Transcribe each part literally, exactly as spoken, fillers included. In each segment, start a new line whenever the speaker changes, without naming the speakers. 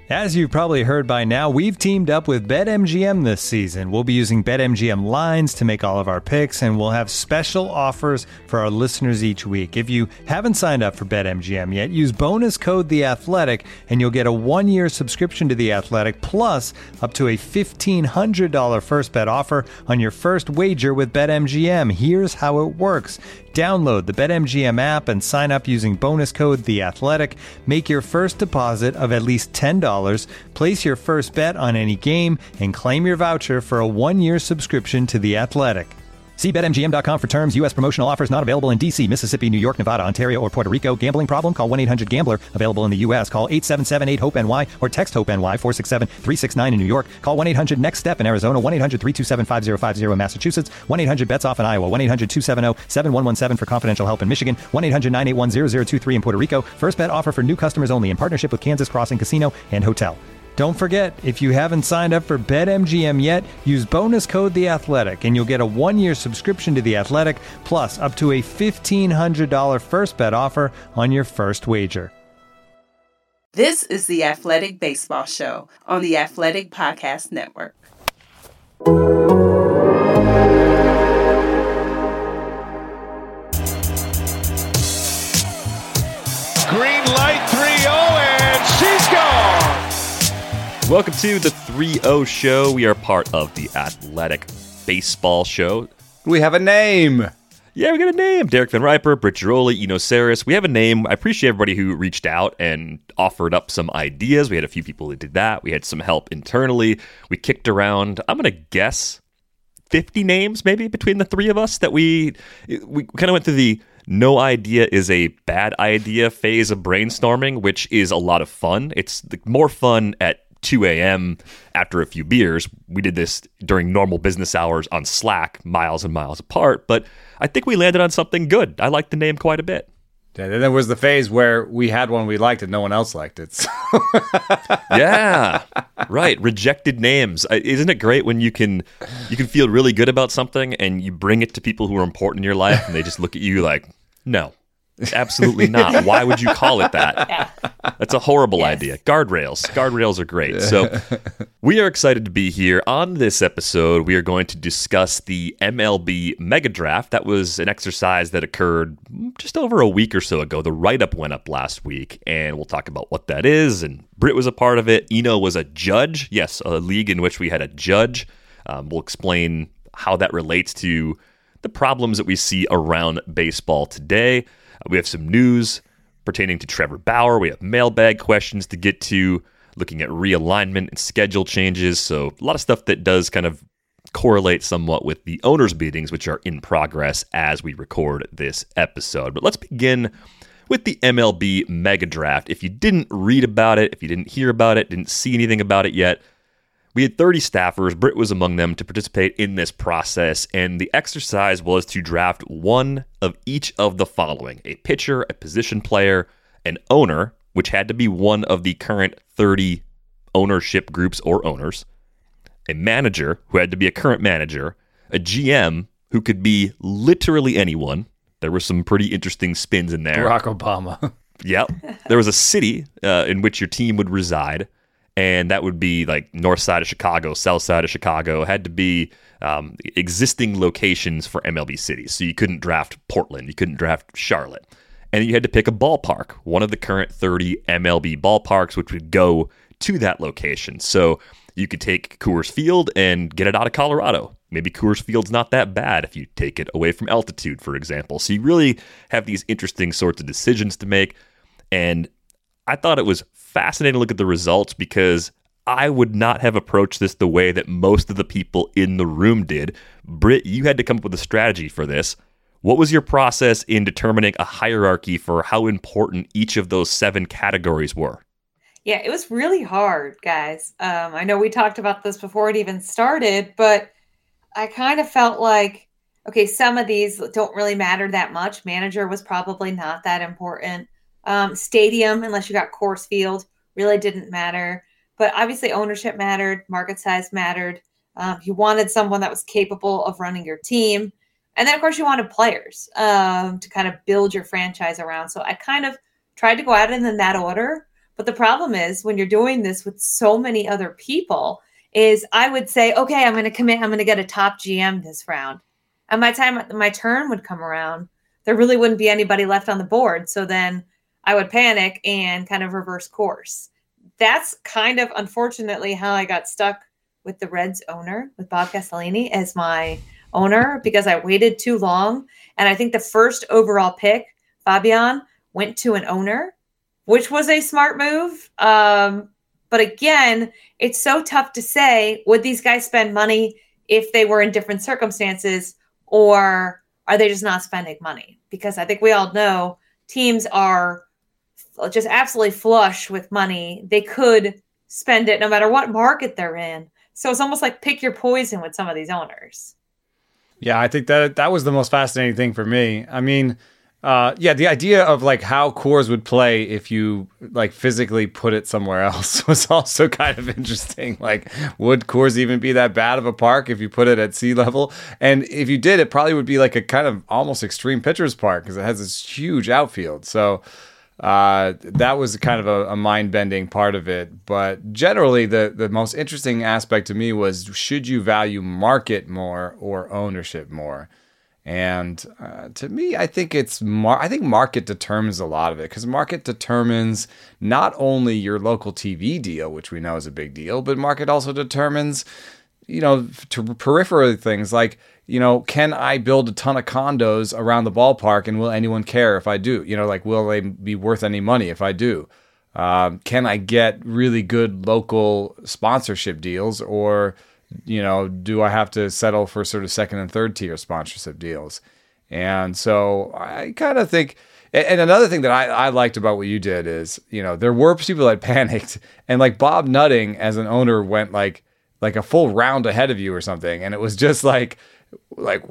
As you've probably heard by now, we've teamed up with BetMGM this season. We'll be using BetMGM lines to make all of our picks, and we'll have special offers for our listeners each week. If you haven't signed up for BetMGM yet, use bonus code The Athletic, and you'll get a one-year subscription to The Athletic, plus up to a fifteen hundred dollars first bet offer on your first wager with BetMGM. Here's how it works. Download the BetMGM app and sign up using bonus code The Athletic. Make your first deposit of at least ten dollars. Place your first bet on any game and claim your voucher for a one-year subscription to The Athletic. See Bet M G M dot com for terms. U S promotional offers not available in D C, Mississippi, New York, Nevada, Ontario, or Puerto Rico. Gambling problem? Call one eight hundred gambler. Available in the U S. Call eight seven seven eight hope N Y or text HOPE-NY four six seven three six nine in New York. Call one eight hundred next step in Arizona. one eight hundred three two seven five zero five zero in Massachusetts. one eight hundred bets off in Iowa. one eight hundred two seven zero seven one one seven for confidential help in Michigan. one eight hundred nine eight one zero zero two three in Puerto Rico. First bet offer for new customers only in partnership with Kansas Crossing Casino and Hotel. Don't forget, if you haven't signed up for BetMGM yet, use bonus code The Athletic, and you'll get a one-year subscription to The Athletic, plus up to a fifteen hundred dollars first bet offer on your first wager.
This is the Athletic Baseball Show on the Athletic Podcast Network.
Green light three oh, and she's gone!
Welcome to the three oh Show. We are part of the Athletic Baseball Show.
We have a name.
Yeah, we got a name. Derek Van Riper, Britt Giroli, Eno Saris. We have a name. I appreciate everybody who reached out and offered up some ideas. We had a few people who did that. We had some help internally. We kicked around, I'm going to guess, fifty names maybe between the three of us that we we kind of went through the no idea is a bad idea phase of brainstorming, which is a lot of fun. It's more fun at two a.m. after a few beers. We did this during normal business hours on Slack, miles and miles apart, but I think we landed on something good. I like the name quite a bit.
Yeah, then there was the phase where we had one we liked and no one else liked it. So.
Yeah, right. Rejected names. Isn't it great when you can you can feel really good about something and you bring it to people who are important in your life and they just look at you like, no. Absolutely not. Why would you call it that?
Yeah.
That's a horrible
Yes.
idea. Guardrails. Guardrails are great. So we are excited to be here. On this episode, we are going to discuss the M L B Mega Draft. That was an exercise that occurred just over a week or so ago. The write-up went up last week, and we'll talk about what that is. And Britt was a part of it. Eno was a judge. Yes, a league in which we had a judge. Um, we'll explain how that relates to the problems that we see around baseball today. We have some news pertaining to Trevor Bauer. We have mailbag questions to get to, looking at realignment and schedule changes. So a lot of stuff that does kind of correlate somewhat with the owners' meetings, which are in progress as we record this episode. But let's begin with the M L B Mega Draft. If you didn't read about it, if you didn't hear about it, didn't see anything about it yet, we had thirty staffers, Britt was among them, to participate in this process, and the exercise was to draft one of each of the following: a pitcher, a position player, an owner, which had to be one of the current thirty ownership groups or owners, a manager, who had to be a current manager, a G M, who could be literally anyone. There were some pretty interesting spins in there.
Barack Obama.
Yep. There was a city uh, in which your team would reside. And that would be like north side of Chicago, south side of Chicago. It had to be um, existing locations for M L B cities. So you couldn't draft Portland. You couldn't draft Charlotte. And you had to pick a ballpark, one of the current thirty M L B ballparks, which would go to that location. So you could take Coors Field and get it out of Colorado. Maybe Coors Field's not that bad if you take it away from altitude, for example. So you really have these interesting sorts of decisions to make. And I thought it was fascinating to look at the results because I would not have approached this the way that most of the people in the room did. Britt, you had to come up with a strategy for this. What was your process in determining a hierarchy for how important each of those seven categories were?
Yeah, it was really hard, guys. Um, I know we talked about this before it even started, but I kind of felt like, okay, some of these don't really matter that much. Manager was probably not that important. Um, stadium, unless you got Coors Field, really didn't matter. But obviously ownership mattered, market size mattered. Um, you wanted someone that was capable of running your team. And then, of course, you wanted players um, to kind of build your franchise around. So I kind of tried to go at it in that order. But the problem is when you're doing this with so many other people is I would say, okay, I'm going to commit. I'm going to get a top G M this round. And by the time my turn would come around, there really wouldn't be anybody left on the board. So then I would panic and kind of reverse course. That's kind of unfortunately how I got stuck with the Reds owner, with Bob Castellini as my owner, because I waited too long. And I think the first overall pick, Fabian, went to an owner, which was a smart move. Um, but again, it's so tough to say, would these guys spend money if they were in different circumstances, or are they just not spending money? Because I think we all know teams are just absolutely flush with money. They could spend it no matter what market they're in. So it's almost like pick your poison with some of these owners.
Yeah, I think that that was the most fascinating thing for me. I mean, uh, yeah, the idea of like how Coors would play if you like physically put it somewhere else was also kind of interesting. Like, would Coors even be that bad of a park if you put it at sea level? And if you did, it probably would be like a kind of almost extreme pitcher's park because it has this huge outfield. So uh, that was kind of a, a mind-bending part of it. But generally, the, the most interesting aspect to me was, should you value market more or ownership more? And uh, to me, I think it's mar- I think market determines a lot of it, because market determines not only your local T V deal, which we know is a big deal, but market also determines, you know, to peripheral things like, you know, can I build a ton of condos around the ballpark, and will anyone care if I do? You know, like, will they be worth any money if I do? Um, can I get really good local sponsorship deals, or you know, do I have to settle for sort of second and third tier sponsorship deals? And so I kind of think, and another thing that I, I liked about what you did is, you know, there were people that panicked, and like Bob Nutting as an owner went like, like a full round ahead of you or something. And it was just like, like,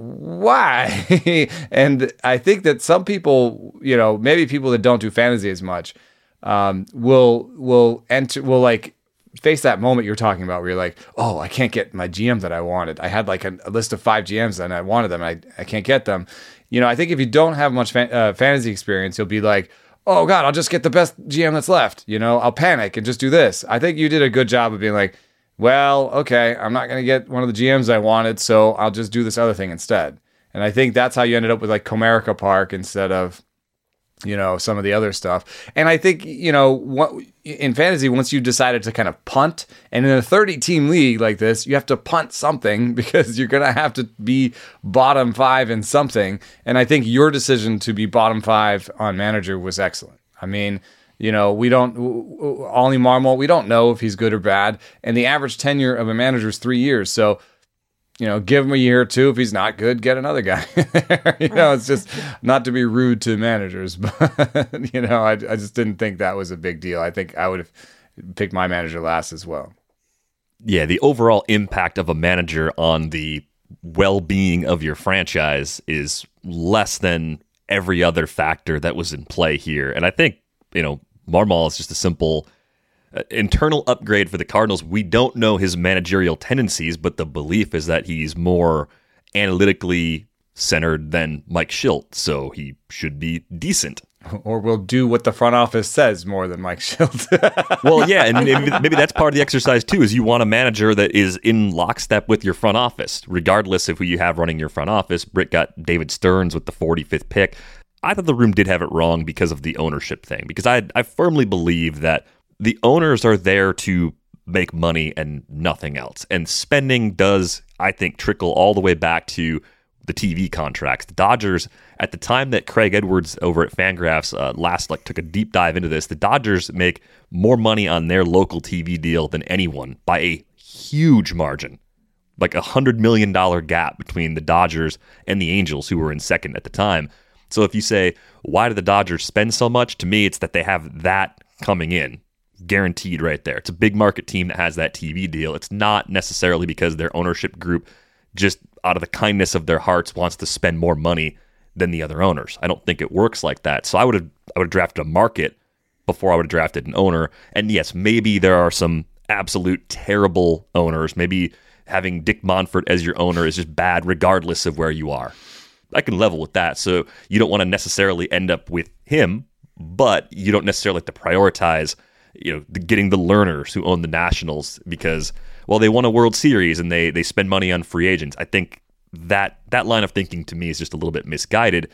why? And I think that some people, you know, maybe people that don't do fantasy as much, um, will, will enter, will like, face that moment you're talking about where you're like, oh, I can't get my G M that I wanted. I had like a, a list of five G Ms and I wanted them. And I, I can't get them. You know, I think if you don't have much fan, uh, fantasy experience, you'll be like, oh God, I'll just get the best G M that's left. You know, I'll panic and just do this. I think you did a good job of being like, well, okay, I'm not going to get one of the G Ms I wanted, so I'll just do this other thing instead. And I think that's how you ended up with like Comerica Park instead of, you know, some of the other stuff. And I think, you know, what, in fantasy, once you decided to kind of punt, and in a thirty-team league like this, you have to punt something because you're going to have to be bottom five in something. And I think your decision to be bottom five on manager was excellent. I mean, you know, we don't, Ollie Marmol, we don't know if he's good or bad. And the average tenure of a manager is three years. So, you know, give him a year or two. If he's not good, get another guy. You know, it's just not to be rude to managers, but, you know, I, I just didn't think that was a big deal. I think I would have picked my manager last as well.
Yeah, the overall impact of a manager on the well-being of your franchise is less than every other factor that was in play here. And I think, you know, Marmol is just a simple Uh, internal upgrade for the Cardinals. We don't know his managerial tendencies, but the belief is that he's more analytically centered than Mike Shildt, so he should be decent.
Or will do what the front office says more than Mike Shildt.
Well, yeah, and maybe, maybe that's part of the exercise too, is you want a manager that is in lockstep with your front office, regardless of who you have running your front office. Britt got David Stearns with the forty-fifth pick. I thought the room did have it wrong because of the ownership thing, because I, I firmly believe that the owners are there to make money and nothing else. And spending does, I think, trickle all the way back to the T V contracts. The Dodgers, at the time that Craig Edwards over at Fangraphs uh, last like took a deep dive into this, the Dodgers make more money on their local T V deal than anyone by a huge margin. Like a one hundred million dollars gap between the Dodgers and the Angels, who were in second at the time. So if you say, why do the Dodgers spend so much? To me, it's that they have that coming in. Guaranteed right there. It's a big market team that has that T V deal. It's not necessarily because their ownership group, just out of the kindness of their hearts, wants to spend more money than the other owners. I don't think it works like that. So I would have I would have drafted a market before I would have drafted an owner. And yes, maybe there are some absolute terrible owners. Maybe having Dick Monfort as your owner is just bad regardless of where you are. I can level with that. So you don't want to necessarily end up with him, but you don't necessarily have to prioritize you know, the, getting the learners who own the Nationals because, well, they won a World Series and they they spend money on free agents. I think that that line of thinking to me is just a little bit misguided.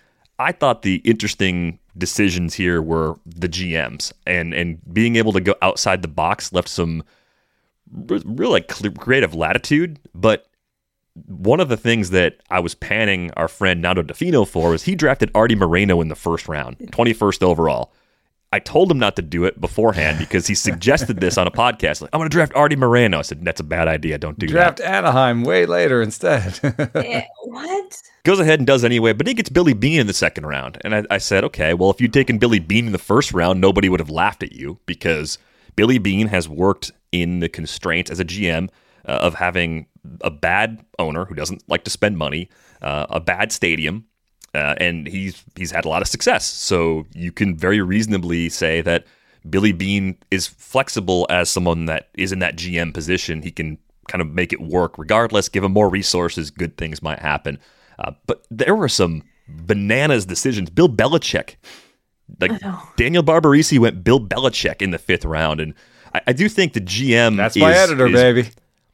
I thought the interesting decisions here were the G Ms and and being able to go outside the box left some real, real like creative latitude. But one of the things that I was panning our friend Nando DeFino for was he drafted Artie Moreno in the first round, twenty-first overall. I told him not to do it beforehand because he suggested this on a podcast. Like, I'm going to draft Artie Moreno. I said, that's a bad idea. Don't do
draft
that.
Draft Anaheim way later instead.
Yeah, what?
Goes ahead and does anyway, but he gets Billy Beane in the second round. And I, I said, okay, well, if you'd taken Billy Beane in the first round, nobody would have laughed at you because Billy Beane has worked in the constraints as a G M uh, of having a bad owner who doesn't like to spend money, uh, a bad stadium, Uh, and he's he's had a lot of success. So you can very reasonably say that Billy Beane is flexible as someone that is in that G M position. He can kind of make it work regardless, give him more resources, good things might happen. Uh, but there were some bananas decisions. Bill Belichick, like Daniel Barbarisi went Bill Belichick in the fifth round. And I, I do think the G M
That's
is,
my editor,
is,
baby.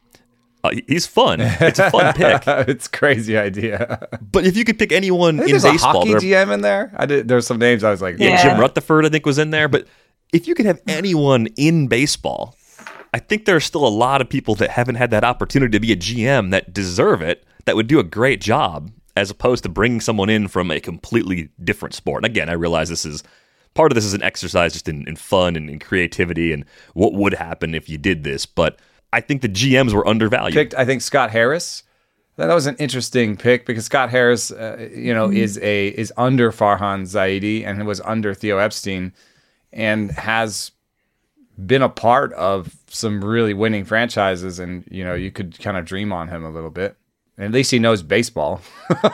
Uh, he's fun. It's a fun pick.
It's a crazy idea.
But if you could pick anyone in
there's
baseball,
a hockey G M in there. I did. There's some names I was like,
yeah,
Yeah.
Jim Rutherford, I think, was in there. But if you could have anyone in baseball, I think there are still a lot of people that haven't had that opportunity to be a G M that deserve it, that would do a great job, as opposed to bringing someone in from a completely different sport. And again, I realize this is part of this is an exercise just in, in fun and in creativity and what would happen if you did this. But I think the G Ms were undervalued.
Picked, I think, Scott Harris. That was an interesting pick because Scott Harris, uh, you know, mm-hmm. is a is under Farhan Zaidi and was under Theo Epstein, and has been a part of some really winning franchises. And you know, you could kind of dream on him a little bit. And at least he knows baseball.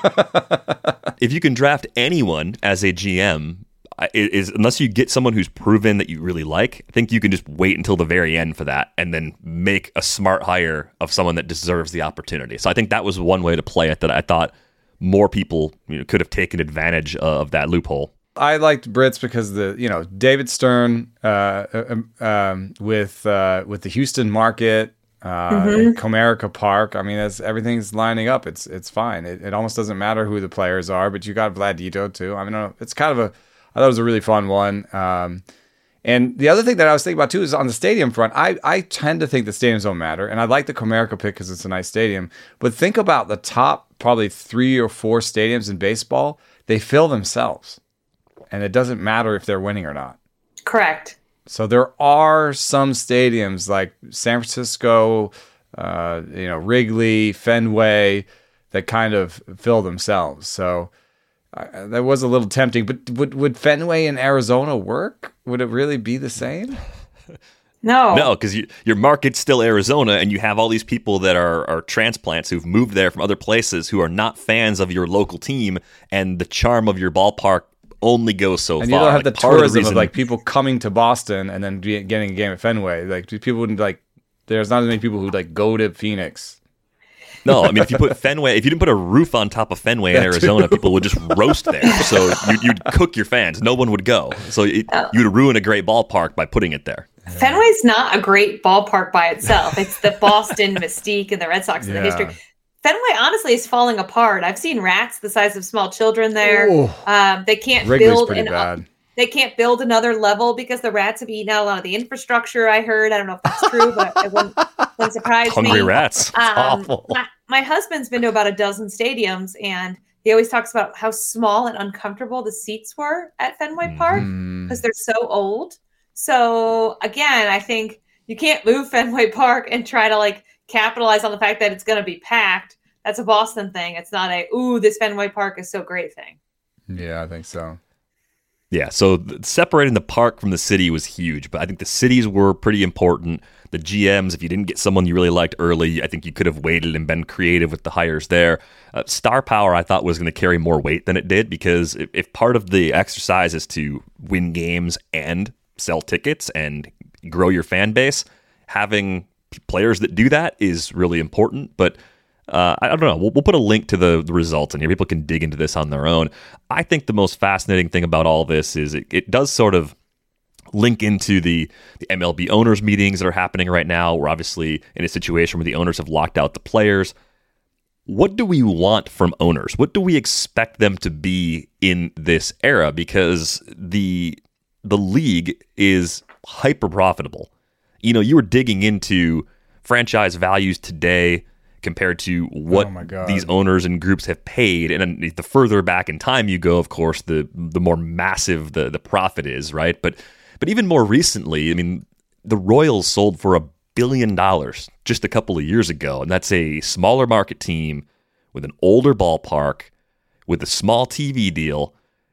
If you can draft anyone as a G M, is unless you get someone who's proven that you really like, I think you can just wait until the very end for that and then make a smart hire of someone that deserves the opportunity. So I think that was one way to play it that I thought more people, you know, could have taken advantage of that loophole.
I liked Brits because the you know David Stern uh, um, with uh, with the Houston market, uh, mm-hmm. Comerica Park. I mean, that's, everything's lining up. It's it's fine. It, it almost doesn't matter who the players are, but you got Vladito too. I mean, I don't know, it's kind of a I thought it was a really fun one. Um, and the other thing that I was thinking about too is on the stadium front. I, I tend to think the stadiums don't matter. And I like the Comerica pick because it's a nice stadium. But think about the top probably three or four stadiums in baseball. They fill themselves. And it doesn't matter if they're winning or not.
Correct.
So there are some stadiums like San Francisco, uh, you know, Wrigley, Fenway, that kind of fill themselves. So Uh, that was a little tempting, but would would Fenway in Arizona work? Would it really be the same?
No.
No, because you, your market's still Arizona, and you have all these people that are, are transplants who've moved there from other places who are not fans of your local team, and the charm of your ballpark only goes so
and
far.
you don't have
like,
the
tourism
tourism of,
reason,
of like people coming to Boston and then be, getting a game at Fenway. Like people wouldn't like. There's not as many people who like go to Phoenix.
No, I mean, if you put Fenway, if you didn't put a roof on top of Fenway in Arizona, people would just roast there. So you'd, you'd cook your fans. No one would go. So it, you'd ruin a great ballpark by putting it there.
Fenway's not a great ballpark by itself. It's the Boston mystique and the Red Sox and
Yeah.
the history. Fenway, honestly, is falling apart. I've seen rats the size of small children there. Um, they can't
Wrigley's
build
pretty
an
bad.
They can't build another level because the rats have eaten out a lot of the infrastructure. I heard. I don't know if that's true, but it wouldn't, wouldn't surprise
Hungry
me.
rats.
Um,
awful.
My, my husband's been to about a dozen stadiums, and he always talks about how small and uncomfortable the seats were at Fenway Park because
Mm.
they're so old. So again, I think you can't move Fenway Park and try to like capitalize on the fact that it's going to be packed. That's a Boston thing. It's not a, ooh, this Fenway Park is so great thing.
Yeah, I think so.
Yeah, so th- separating the park from the city was huge, but I think the cities were pretty important. The G Ms, if you didn't get someone you really liked early, I think you could have waited and been creative with the hires there. Uh, star power, I thought, was going to carry more weight than it did, because if, if part of the exercise is to win games and sell tickets and grow your fan base, having p- players that do that is really important. But Uh, I don't know. We'll, we'll put a link to the, the results in here. People can dig into this on their own. I think the most fascinating thing about all this is it, it does sort of link into the, the M L B owners meetings that are happening right now. We're obviously in a situation where the owners have locked out the players. What do we want from owners? What do we expect them to be in this era? Because the the league is hyper profitable. You know, you were digging into franchise values today compared to what
oh
these owners and groups have paid. And the further back in time you go, of course, the the more massive the, the profit is, right? But but even more recently, I mean, the Royals sold for a billion dollars just a couple of years ago. And that's a smaller market team with an older ballpark, with a small T V deal.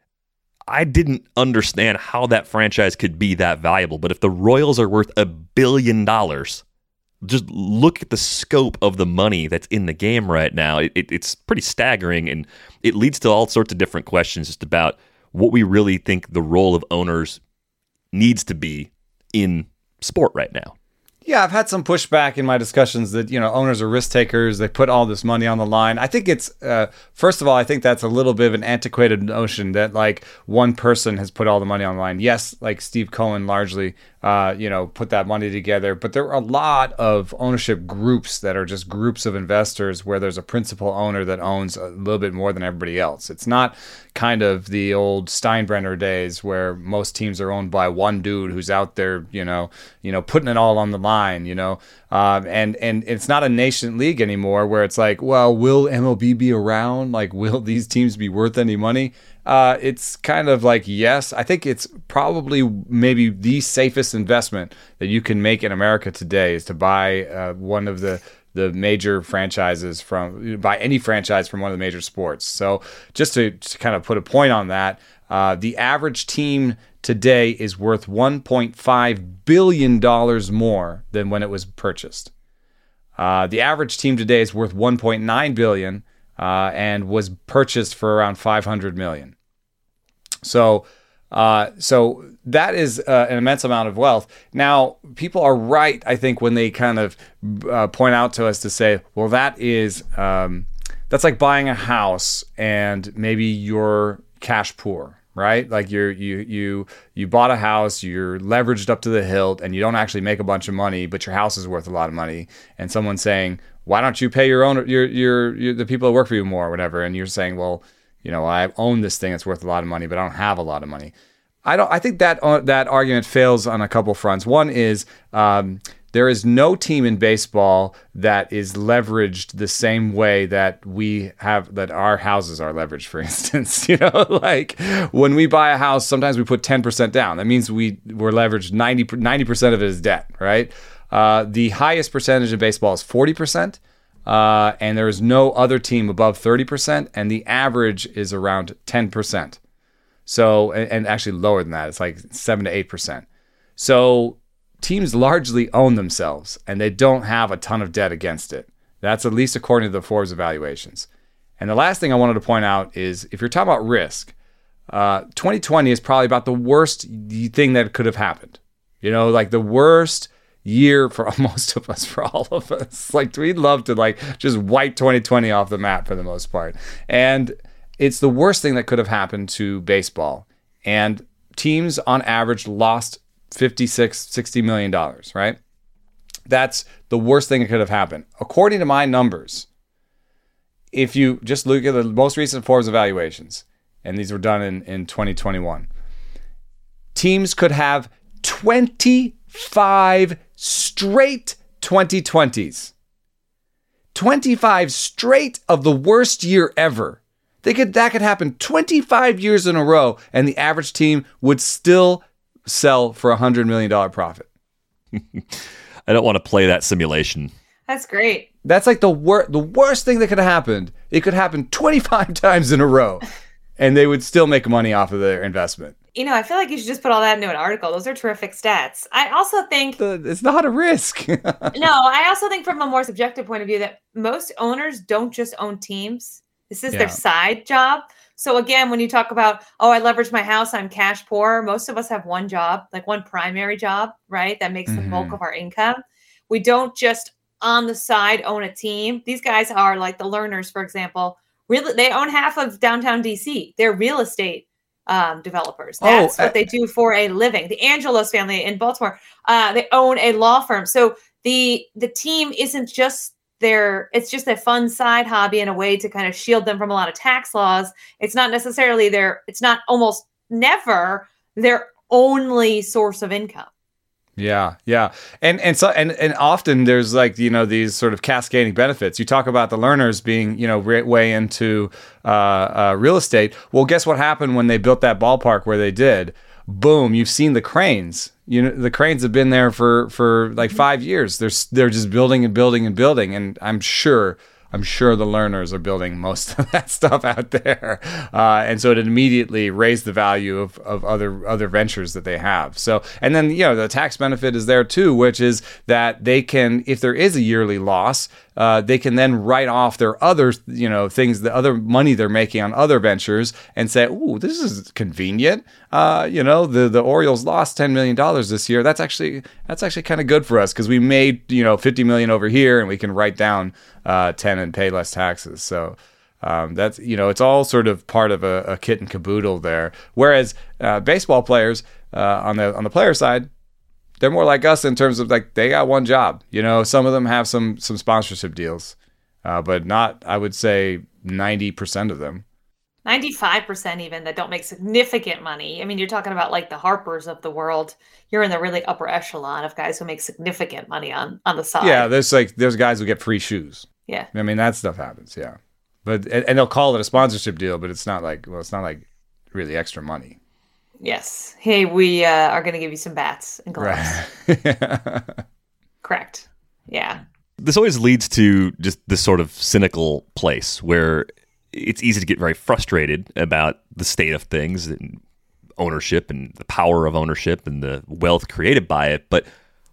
I didn't understand how that franchise could be that valuable. But if the Royals are worth a billion dollars, just look at the scope of the money that's in the game right now. It, it, it's pretty staggering, and it leads to all sorts of different questions just about what we really think the role of owners needs to be in sport right now.
Yeah, I've had some pushback in my discussions that, you know, owners are risk takers. They put all this money on the line. I think it's, uh, first of all, I think that's a little bit of an antiquated notion that like one person has put all the money on the line. Yes, like Steve Cohen largely, uh, you know, put that money together. But there are a lot of ownership groups that are just groups of investors where there's a principal owner that owns a little bit more than everybody else. It's not kind of the old Steinbrenner days where most teams are owned by one dude who's out there, you know, you know, putting it all on the line, you know, um, and and it's not a nation league anymore where it's like, well, will M L B be around? Like, will these teams be worth any money? Uh, it's kind of like, yes, I think it's probably maybe the safest investment that you can make in America today is to buy uh, one of the the major franchises from by any franchise from one of the major sports. So just to, to kind of put a point on that, uh, the average team today is worth one point five billion dollars more than when it was purchased. Uh, the average team today is worth one point nine billion dollars uh, and was purchased for around five hundred million dollars. So Uh, so that is uh, an immense amount of wealth. Now, people are right, I think, when they kind of uh, point out to us to say, well, that is, um, that's like buying a house and maybe you're cash poor, right? Like you're, you, you, you bought a house, you're leveraged up to the hilt and you don't actually make a bunch of money, but your house is worth a lot of money. And someone's saying, why don't you pay your own, your, your, your the people that work for you more or whatever? And you're saying, well, you know, I own this thing that's worth a lot of money, but I don't have a lot of money. I don't. I think that uh, that argument fails on a couple fronts. One is um, there is no team in baseball that is leveraged the same way that we have, that our houses are leveraged. For instance, you know, like when we buy a house, sometimes we put ten percent down. That means we we're leveraged ninety percent of it is debt, right? Uh, the highest percentage in baseball is forty percent. Uh, and there is no other team above thirty percent, and the average is around ten percent. So, and, and actually lower than that, it's like seven to eight percent. So teams largely own themselves, and they don't have a ton of debt against it. That's at least according to the Forbes evaluations. And the last thing I wanted to point out is, if you're talking about risk, uh, twenty twenty is probably about the worst thing that could have happened. You know, like the worst year for most of us, for all of us. Like, we'd love to like just wipe twenty twenty off the map for the most part. And it's the worst thing that could have happened to baseball. And teams on average lost fifty-six, sixty million dollars, right? That's the worst thing that could have happened. According to my numbers, if you just look at the most recent Forbes evaluations, and these were done in, in twenty twenty-one, teams could have twenty-five straight twenty twenties. twenty-five straight of the worst year ever. They could that could happen twenty-five years in a row, and the average team would still sell for a hundred million dollar profit.
I don't want to play that simulation.
That's great.
That's like the wor- the worst thing that could have happened. It could happen twenty-five times in a row, and they would still make money off of their investment.
You know, I feel like you should just put all that into an article. Those are terrific stats. I also think
The, it's not a risk.
no, I also think from a more subjective point of view that most owners don't just own teams. This is
Yeah.
their side job. So again, when you talk about, oh, I leverage my house, I'm cash poor. Most of us have one job, like one primary job, right? That makes
Mm-hmm.
the bulk of our income. We don't just on the side own a team. These guys are like the Learners, for example. Really, they own half of downtown D C. They're real estate um, developers. That's
Oh,
what they do for a living. The Angelos family in Baltimore, uh, they own a law firm. So the the team isn't just their, it's just a fun side hobby and a way to kind of shield them from a lot of tax laws. It's not necessarily their, it's not almost never their only source of income.
Yeah, yeah, and and so and and often there's like, you know, these sort of cascading benefits. You talk about the learners being, you know, re- way into uh, uh, real estate. Well, guess what happened when they built that ballpark where they did? Boom! You've seen the cranes. You know, the cranes have been there for for like five years. They're they're just building and building and building, and I'm sure. I'm sure the learners are building most of that stuff out there. Uh, and so it immediately raised the value of, of other other ventures that they have. So, and then, you know, the tax benefit is there too, which is that they can, if there is a yearly loss, uh, they can then write off their other, you know, things, the other money they're making on other ventures and say, ooh, this is convenient. Uh, you know, the, the Orioles lost ten million dollars this year. That's actually, that's actually kind of good for us because we made, you know, fifty million over here and we can write down uh, ten and pay less taxes. So um, that's, you know, it's all sort of part of a, a kit and caboodle there. Whereas uh, baseball players uh, on the on the player side, they're more like us in terms of like they got one job. You know, some of them have some some sponsorship deals, uh, but not, I would say, ninety percent of them.
ninety-five percent even that don't make significant money. I mean, you're talking about like the Harpers of the world. You're in the really upper echelon of guys who make significant money on, on the side.
Yeah, there's like there's guys who get free shoes.
Yeah.
I mean, that stuff happens, yeah. But and, and they'll call it a sponsorship deal, but it's not like, well, it's not like really extra money.
Yes. Hey, we uh, are going to give you some bats and gloves.
Right.
Correct. Yeah.
This always leads to just this sort of cynical place where it's easy to get very frustrated about the state of things and ownership and the power of ownership and the wealth created by it. But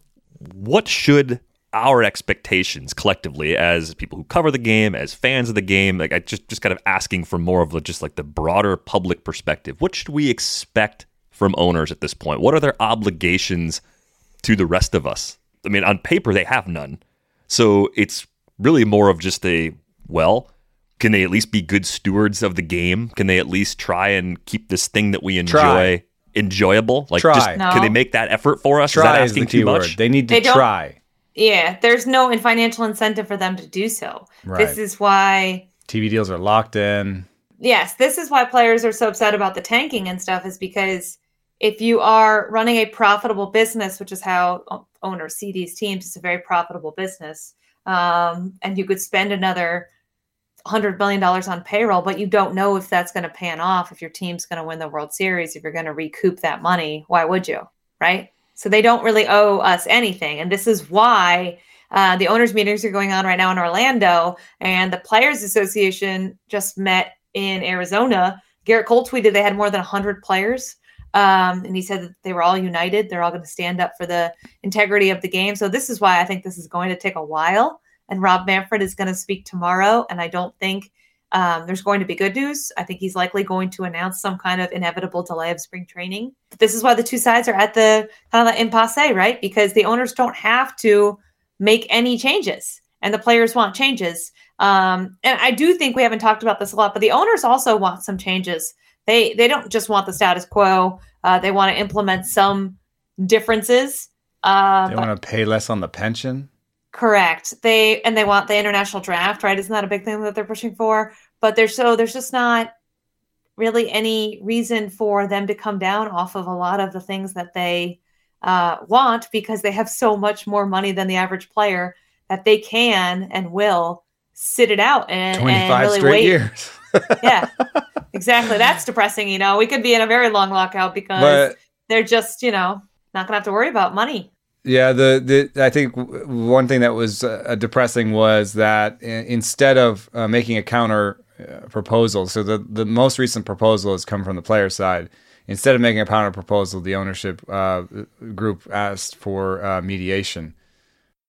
what should our expectations collectively as people who cover the game, as fans of the game, like I just, just kind of asking for more of the, just like the broader public perspective. What should we expect from owners at this point? What are their obligations to the rest of us? I mean, on paper, they have none. So it's really more of just a, well, can they at least be good stewards of the game? Can they at least try and keep this thing that we enjoy
Try.
enjoyable? Like,
Try.
just
No.
can they make that effort for us?
Try
is that
is
asking
the key
too
word.
much?
They need to
They don't-
try.
Yeah. There's no financial incentive for them to do so.
Right.
This is why,
T V deals are locked in.
yes, this is why players are so upset about the tanking and stuff, is because if you are running a profitable business, which is how owners see these teams, it's a very profitable business. Um, and you could spend another one hundred billion dollars on payroll, but you don't know if that's going to pan off, if your team's going to win the World Series, if you're going to recoup that money. Why would you? Right? So they don't really owe us anything. And this is why uh, the owners' meetings are going on right now in Orlando. And the Players Association just met in Arizona. Garrett Cole tweeted they had more than one hundred players. Um, and he said that they were all united. They're all going to stand up for the integrity of the game. So this is why I think this is going to take a while. And Rob Manfred is going to speak tomorrow. And I don't think um, there's going to be good news. I think he's likely going to announce some kind of inevitable delay of spring training. But this is why the two sides are at the kind of the impasse, right? Because the owners don't have to make any changes and the players want changes. Um, and I do think we haven't talked about this a lot, but the owners also want some changes. They they don't just want the status quo. Uh, they want to implement some differences. Uh,
They
but-
want to pay less on the pension.
Correct. They and they want the international draft, right? Isn't that a big thing that they're pushing for? But there's so there's just not really any reason for them to come down off of a lot of the things that they uh, want, because they have so much more money than the average player that they can and will sit it out and, and
twenty-five
really
straight
wait.
years.
Yeah, exactly. That's depressing. You know, we could be in a very long lockout because
But
they're just, you know, not going to have to worry about money.
yeah, the, the I think w- one thing that was uh, depressing was that i- instead of uh, making a counter uh, proposal, so the, the most recent proposal has come from the player side. Instead of making a counter proposal, the ownership uh, group asked for uh, mediation.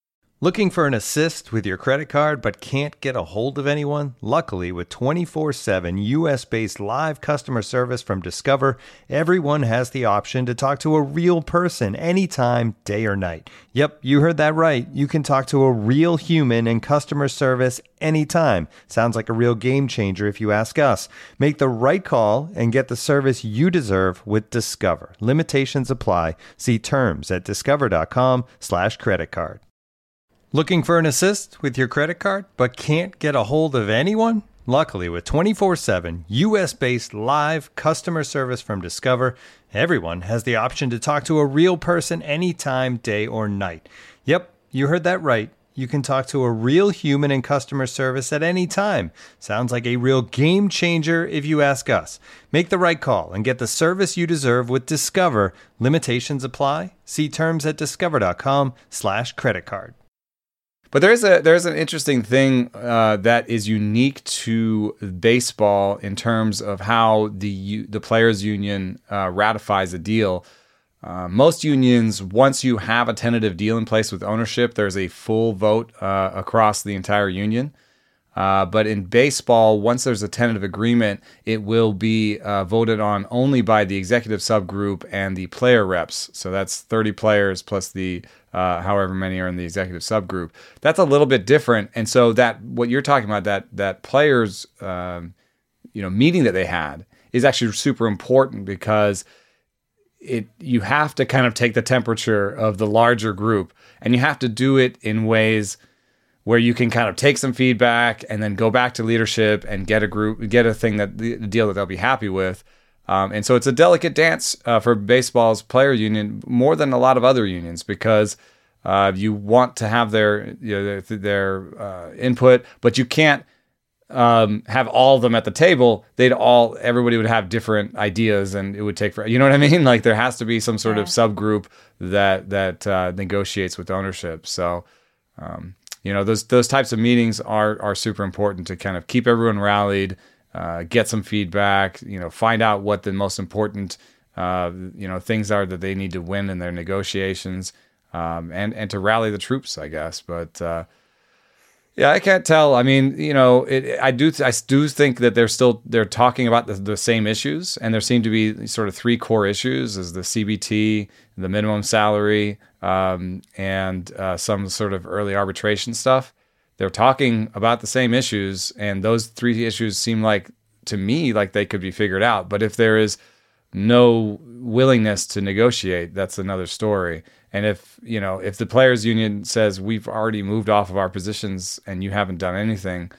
Looking for an assist with your credit card but can't get a hold of anyone? Luckily, with twenty-four seven U S-based live customer service from Discover, everyone has the option to talk to a real person anytime, day or night. Yep, you heard that right. You can talk to a real human in customer service anytime. Sounds like a real game changer if you ask us. Make the right call and get the service you deserve with Discover. Limitations apply. See terms at discover.com slash credit card. Looking for an assist with your credit card but can't get a hold of anyone? Luckily, with twenty-four seven U S-based live customer service from Discover, everyone has the option to talk to a real person anytime, day or night. Yep, you heard that right. You can talk to a real human in customer service at any time. Sounds like a real game changer if you ask us. Make the right call and get the service you deserve with Discover. Limitations apply. See terms at discover.com slash credit card.
But there's a there's an interesting thing uh, that is unique to baseball in terms of how the the players' union uh, ratifies a deal. Uh, most unions, once you have a tentative deal in place with ownership, there's a full vote uh, across the entire union. Uh, but in baseball, once there's a tentative agreement, it will be uh, voted on only by the executive subgroup and the player reps. So that's thirty players plus the uh, however many are in the executive subgroup. That's a little bit different. And so that what you're talking about, that that players, um, you know, meeting that they had is actually super important because it you have to kind of take the temperature of the larger group, and you have to do it in ways where you can kind of take some feedback and then go back to leadership and get a group, get a thing that the deal that they'll be happy with. Um, and so it's a delicate dance uh, for baseball's player union more than a lot of other unions because uh, you want to have their you know, their, their uh, input, but you can't um, have all of them at the table. They'd all everybody would have different ideas, and it would take for you know what I mean. Like there has to be some sort yeah. of subgroup that that uh, negotiates with ownership. So. Um, You know, those those types of meetings are are super important to kind of keep everyone rallied, uh, get some feedback, you know, find out what the most important, uh, you know, things are that they need to win in their negotiations, um, and, and to rally the troops, I guess. But, uh, yeah, I can't tell. I mean, you know, it, I do I do think that they're still they're talking about the, the same issues, and there seem to be sort of three core issues: is the C B T, the minimum salary, um, and uh, some sort of early arbitration stuff. They're talking about the same issues, and those three issues seem like to me like they could be figured out. But if there is no willingness to negotiate, that's another story. And if, you know, if the players union says we've already moved off of our positions and you haven't done anything,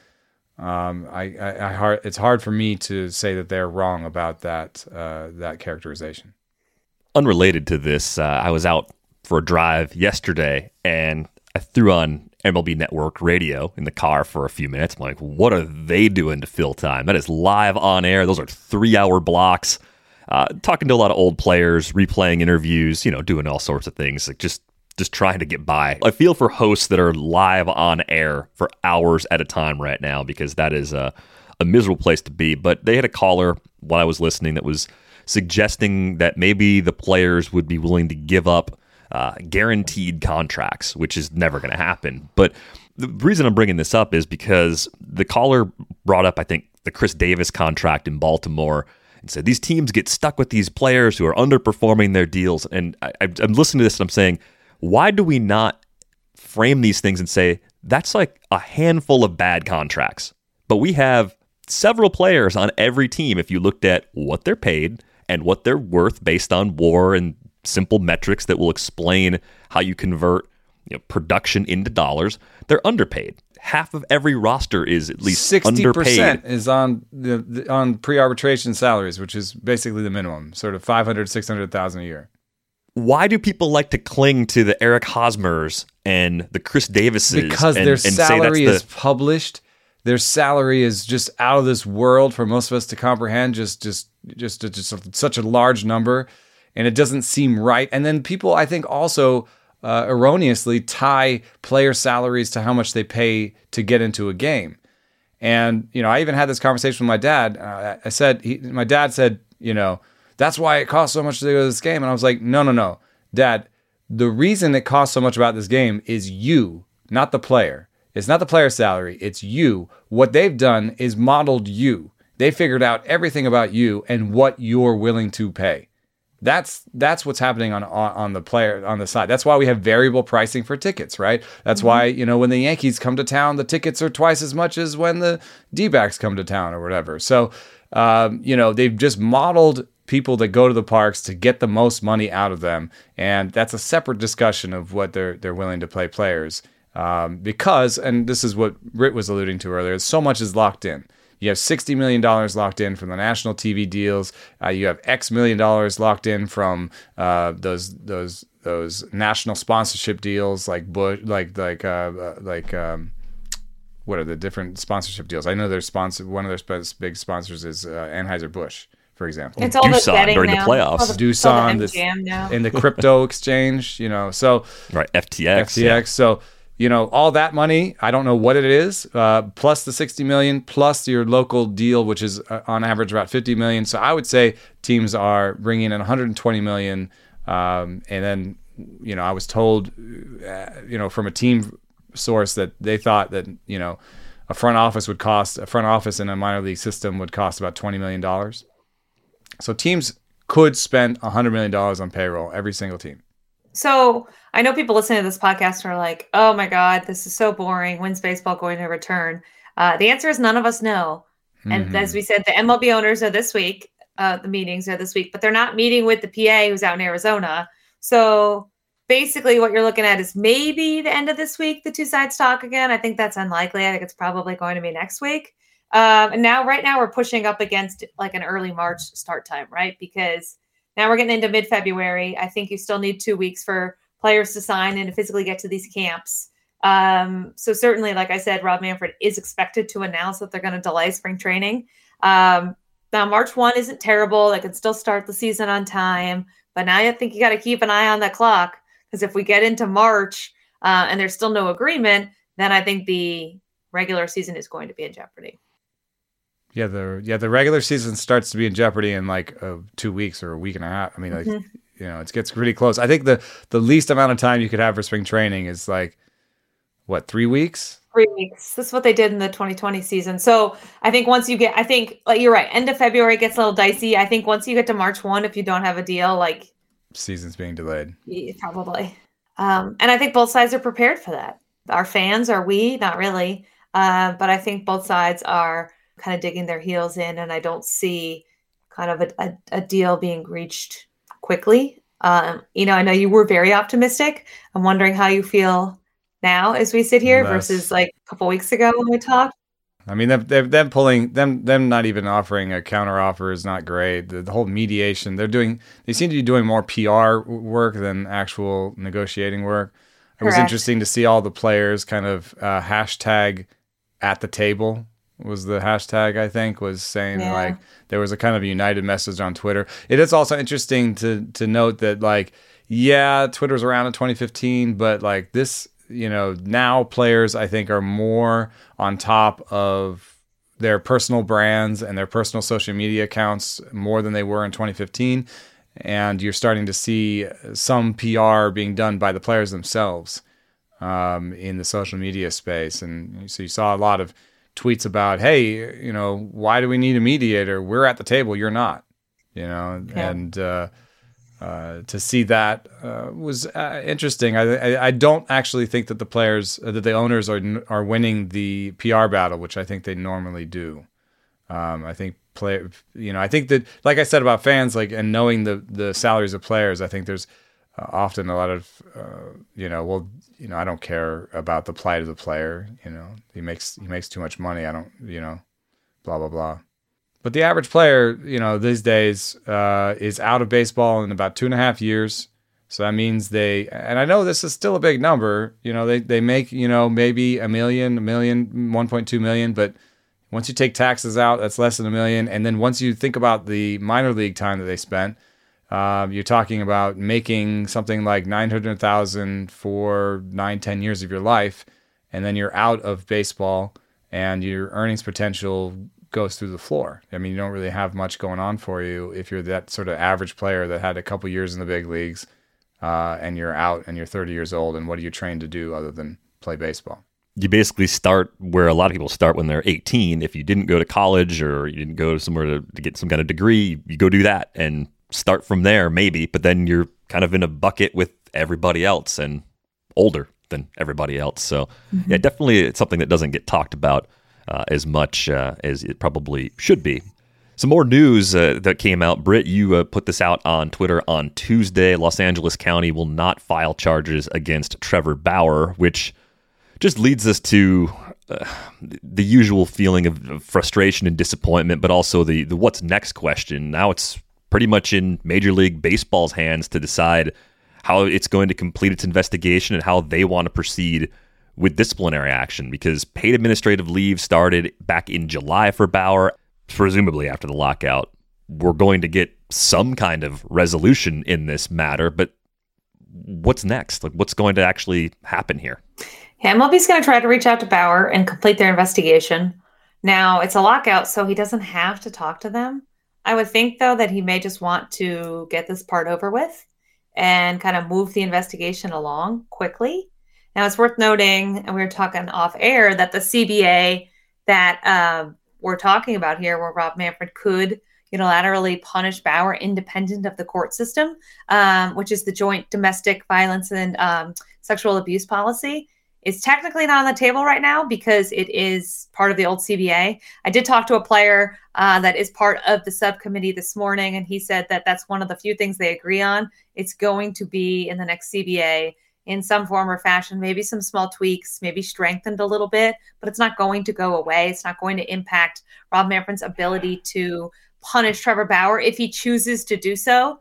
um, I, I, I hard, it's hard for me to say that they're wrong about that, uh, that characterization.
Unrelated to this, uh, I was out for a drive yesterday and I threw on M L B Network radio in the car for a few minutes. I'm like, what are they doing to fill time? That is live on air. Those are three hour blocks. Uh, talking to a lot of old players, replaying interviews, you know, doing all sorts of things, like just just trying to get by. I feel for hosts that are live on air for hours at a time right now because that is a, a miserable place to be. But they had a caller while I was listening that was suggesting that maybe the players would be willing to give up uh, guaranteed contracts, which is never going to happen. But the reason I'm bringing this up is because the caller brought up, I think, the Chris Davis contract in Baltimore and said these teams get stuck with these players who are underperforming their deals. And I, I'm listening to this and I'm saying, why do we not frame these things and say that's like a handful of bad contracts? But we have several players on every team, if you looked at what they're paid and what they're worth based on WAR and simple metrics that will explain how you convert you know, production into dollars, they're underpaid. Half of every roster is at least
sixty percent
underpaid.
Is on the, the on pre-arbitration salaries, which is basically the minimum, sort of five hundred, six hundred thousand a year.
Why do people like to cling to the Eric Hosmers and the Chris Davises?
Because
and,
their
and
salary
say
is
the,
published. Their salary is just out of this world for most of us to comprehend. Just, just, just, just, just such a large number, and it doesn't seem right. And then people, I think, also. Uh, erroneously tie player salaries to how much they pay to get into a game. And, you know, I even had this conversation with my dad. Uh, I said, he, my dad said, you know, that's why it costs so much to go to this game. And I was like, no, no, no, Dad, the reason it costs so much about this game is you, not the player. It's not the player's salary. It's you. What they've done is modeled you. They figured out everything about you and what you're willing to pay. That's that's what's happening on, on on the player on the side. That's why we have variable pricing for tickets, right? That's mm-hmm. why, you know, when the Yankees come to town, the tickets are twice as much as when the D-backs come to town or whatever. So, um, you know, they've just modeled people that go to the parks to get the most money out of them, and that's a separate discussion of what they're they're willing to pay players. Um, because, and this is what Rit was alluding to earlier, so much is locked in. You have sixty million dollars locked in from the national T V deals. Uh, you have X million dollars locked in from uh, those those those national sponsorship deals, like Bush, like like uh, uh, like um, what are the different sponsorship deals? I know their sponsor. One of their sp- big sponsors is uh, Anheuser-Busch, for example.
It's all
Doosan during
now.
the playoffs.
The,
Doosan, this, in the crypto exchange, you know. So
right, F T X.
F T X. Yeah. So. You know, all that money, I don't know what it is, uh, plus the sixty million dollars, plus your local deal, which is uh, on average about fifty million dollars. So I would say teams are bringing in one hundred twenty million dollars. Um, and then, you know, I was told, uh, you know, from a team source that they thought that, you know, a front office would cost, a front office in a minor league system would cost about twenty million dollars. So teams could spend one hundred million dollars on payroll, every single team.
So I know people listening to this podcast are like, oh my God, this is so boring. When's baseball going to return? Uh, the answer is none of us know. Mm-hmm. And as we said, the M L B owners are this week. Uh, the meetings are this week, but they're not meeting with the P A who's out in Arizona. So basically what you're looking at is maybe the end of this week, the two sides talk again. I think that's unlikely. I think it's probably going to be next week. Um, and now, right now we're pushing up against like an early March start time, right? Because now we're getting into mid-February. I think you still need two weeks for players to sign and to physically get to these camps. Um, so certainly, like I said, Rob Manfred is expected to announce that they're going to delay spring training. Um, now, March first isn't terrible. They can still start the season on time. But now I think you got to keep an eye on that clock, because if we get into March uh, and there's still no agreement, then I think the regular season is going to be in jeopardy.
Yeah, the yeah the regular season starts to be in jeopardy in like uh, two weeks or a week and a half. I mean, like mm-hmm. you know, it gets pretty close. I think the the least amount of time you could have for spring training is like what three weeks.
Three weeks. That's what they did in the twenty twenty season. So I think once you get, I think like you're right, end of February gets a little dicey. I think once you get to March first, if you don't have a deal, like
season's being delayed.
Yeah, probably. Um, and I think both sides are prepared for that. Our fans, are we? Not really. Uh, but I think both sides are kind of digging their heels in, and I don't see kind of a, a, a deal being reached quickly. Um, you know, I know you were very optimistic. I'm wondering how you feel now as we sit here Less. versus like a couple weeks ago when we talked.
I mean, them, them, them pulling them, them not even offering a counter offer is not great. The, the whole mediation, they're doing, they seem to be doing more P R work than actual negotiating work. It was Correct. interesting to see all the players kind of uh, hashtag at the table was the hashtag, I think, was saying yeah. like there was a kind of a united message on Twitter. It is also interesting to to note that like, yeah, Twitter's around in twenty fifteen, but like this, you know, now players I think are more on top of their personal brands and their personal social media accounts more than they were in twenty fifteen. And you're starting to see some P R being done by the players themselves um, in the social media space. And so you saw a lot of tweets about, hey, you know, why do we need a mediator? We're at the table, you're not, you know, yeah. and uh, uh, to see that uh, was uh, interesting. I, I I don't actually think that the players, uh, that the owners are are winning the P R battle, which I think they normally do. Um, I think play, you know, I think that, like I said about fans, like, and knowing the the salaries of players, I think there's uh, often a lot of, uh, you know, well, you know, I don't care about the plight of the player. You know, he makes he makes too much money. I don't, you know, blah blah blah. But the average player, you know, these days uh, is out of baseball in about two and a half years. So that means they, and I know this is still a big number. You know, they they make, you know, maybe a million, a million, one point two million, but once you take taxes out, that's less than a million. And then once you think about the minor league time that they spent, uh, you're talking about making something like nine hundred thousand dollars for nine, ten years of your life. And then you're out of baseball and your earnings potential goes through the floor. I mean, you don't really have much going on for you if you're that sort of average player that had a couple years in the big leagues uh, and you're out and you're thirty years old. And what are you trained to do other than play baseball.
You basically start where a lot of people start when they're eighteen. If you didn't go to college or you didn't go somewhere to, to get some kind of degree, you go do that and start from there, maybe. But then you're kind of in a bucket with everybody else and older than everybody else. So, mm-hmm. yeah, definitely it's something that doesn't get talked about uh, as much uh, as it probably should be. Some more news uh, that came out. Britt, you uh, put this out on Twitter on Tuesday. Los Angeles County will not file charges against Trevor Bauer, which just leads us to uh, the usual feeling of, of frustration and disappointment, but also the, the what's next question. Now it's pretty much in Major League Baseball's hands to decide how it's going to complete its investigation and how they want to proceed with disciplinary action, because paid administrative leave started back in July for Bauer, presumably after the lockout. We're going to get some kind of resolution in this matter, but what's next? Like, what's going to actually happen here?
Yeah, M L B's going to try to reach out to Bauer and complete their investigation. Now, it's a lockout, so he doesn't have to talk to them. I would think, though, that he may just want to get this part over with and kind of move the investigation along quickly. Now, it's worth noting, and we were talking off air, that the C B A that um, we're talking about here, where Rob Manfred could unilaterally punish Bauer independent of the court system, um, which is the Joint Domestic Violence and um, Sexual Abuse Policy, is technically not on the table right now because it is part of the old C B A. I did talk to a player uh, that is part of the subcommittee this morning, and he said that that's one of the few things they agree on. It's going to be in the next C B A in some form or fashion, maybe some small tweaks, maybe strengthened a little bit, but it's not going to go away. It's not going to impact Rob Manfred's ability to punish Trevor Bauer if he chooses to do so.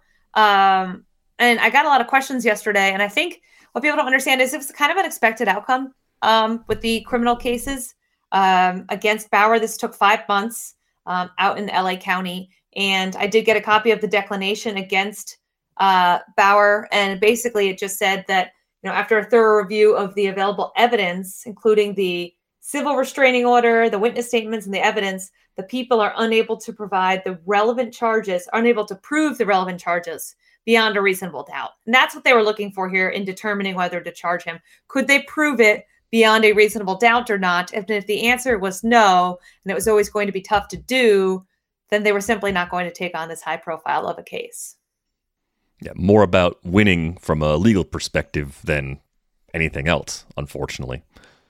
Um, and I got a lot of questions yesterday, and I think what people don't understand is it was kind of an expected outcome um, with the criminal cases um, against Bauer. This took five months um, out in L A County, and I did get a copy of the declination against uh, Bauer, and basically it just said that, you know, after a thorough review of the available evidence, including the civil restraining order, the witness statements, and the evidence, the people are unable to provide the relevant charges, unable to prove the relevant charges beyond a reasonable doubt. And that's what they were looking for here in determining whether to charge him. Could they prove it beyond a reasonable doubt or not? And if the answer was no, and it was always going to be tough to do, then they were simply not going to take on this high profile of a case.
Yeah, more about winning from a legal perspective than anything else, unfortunately.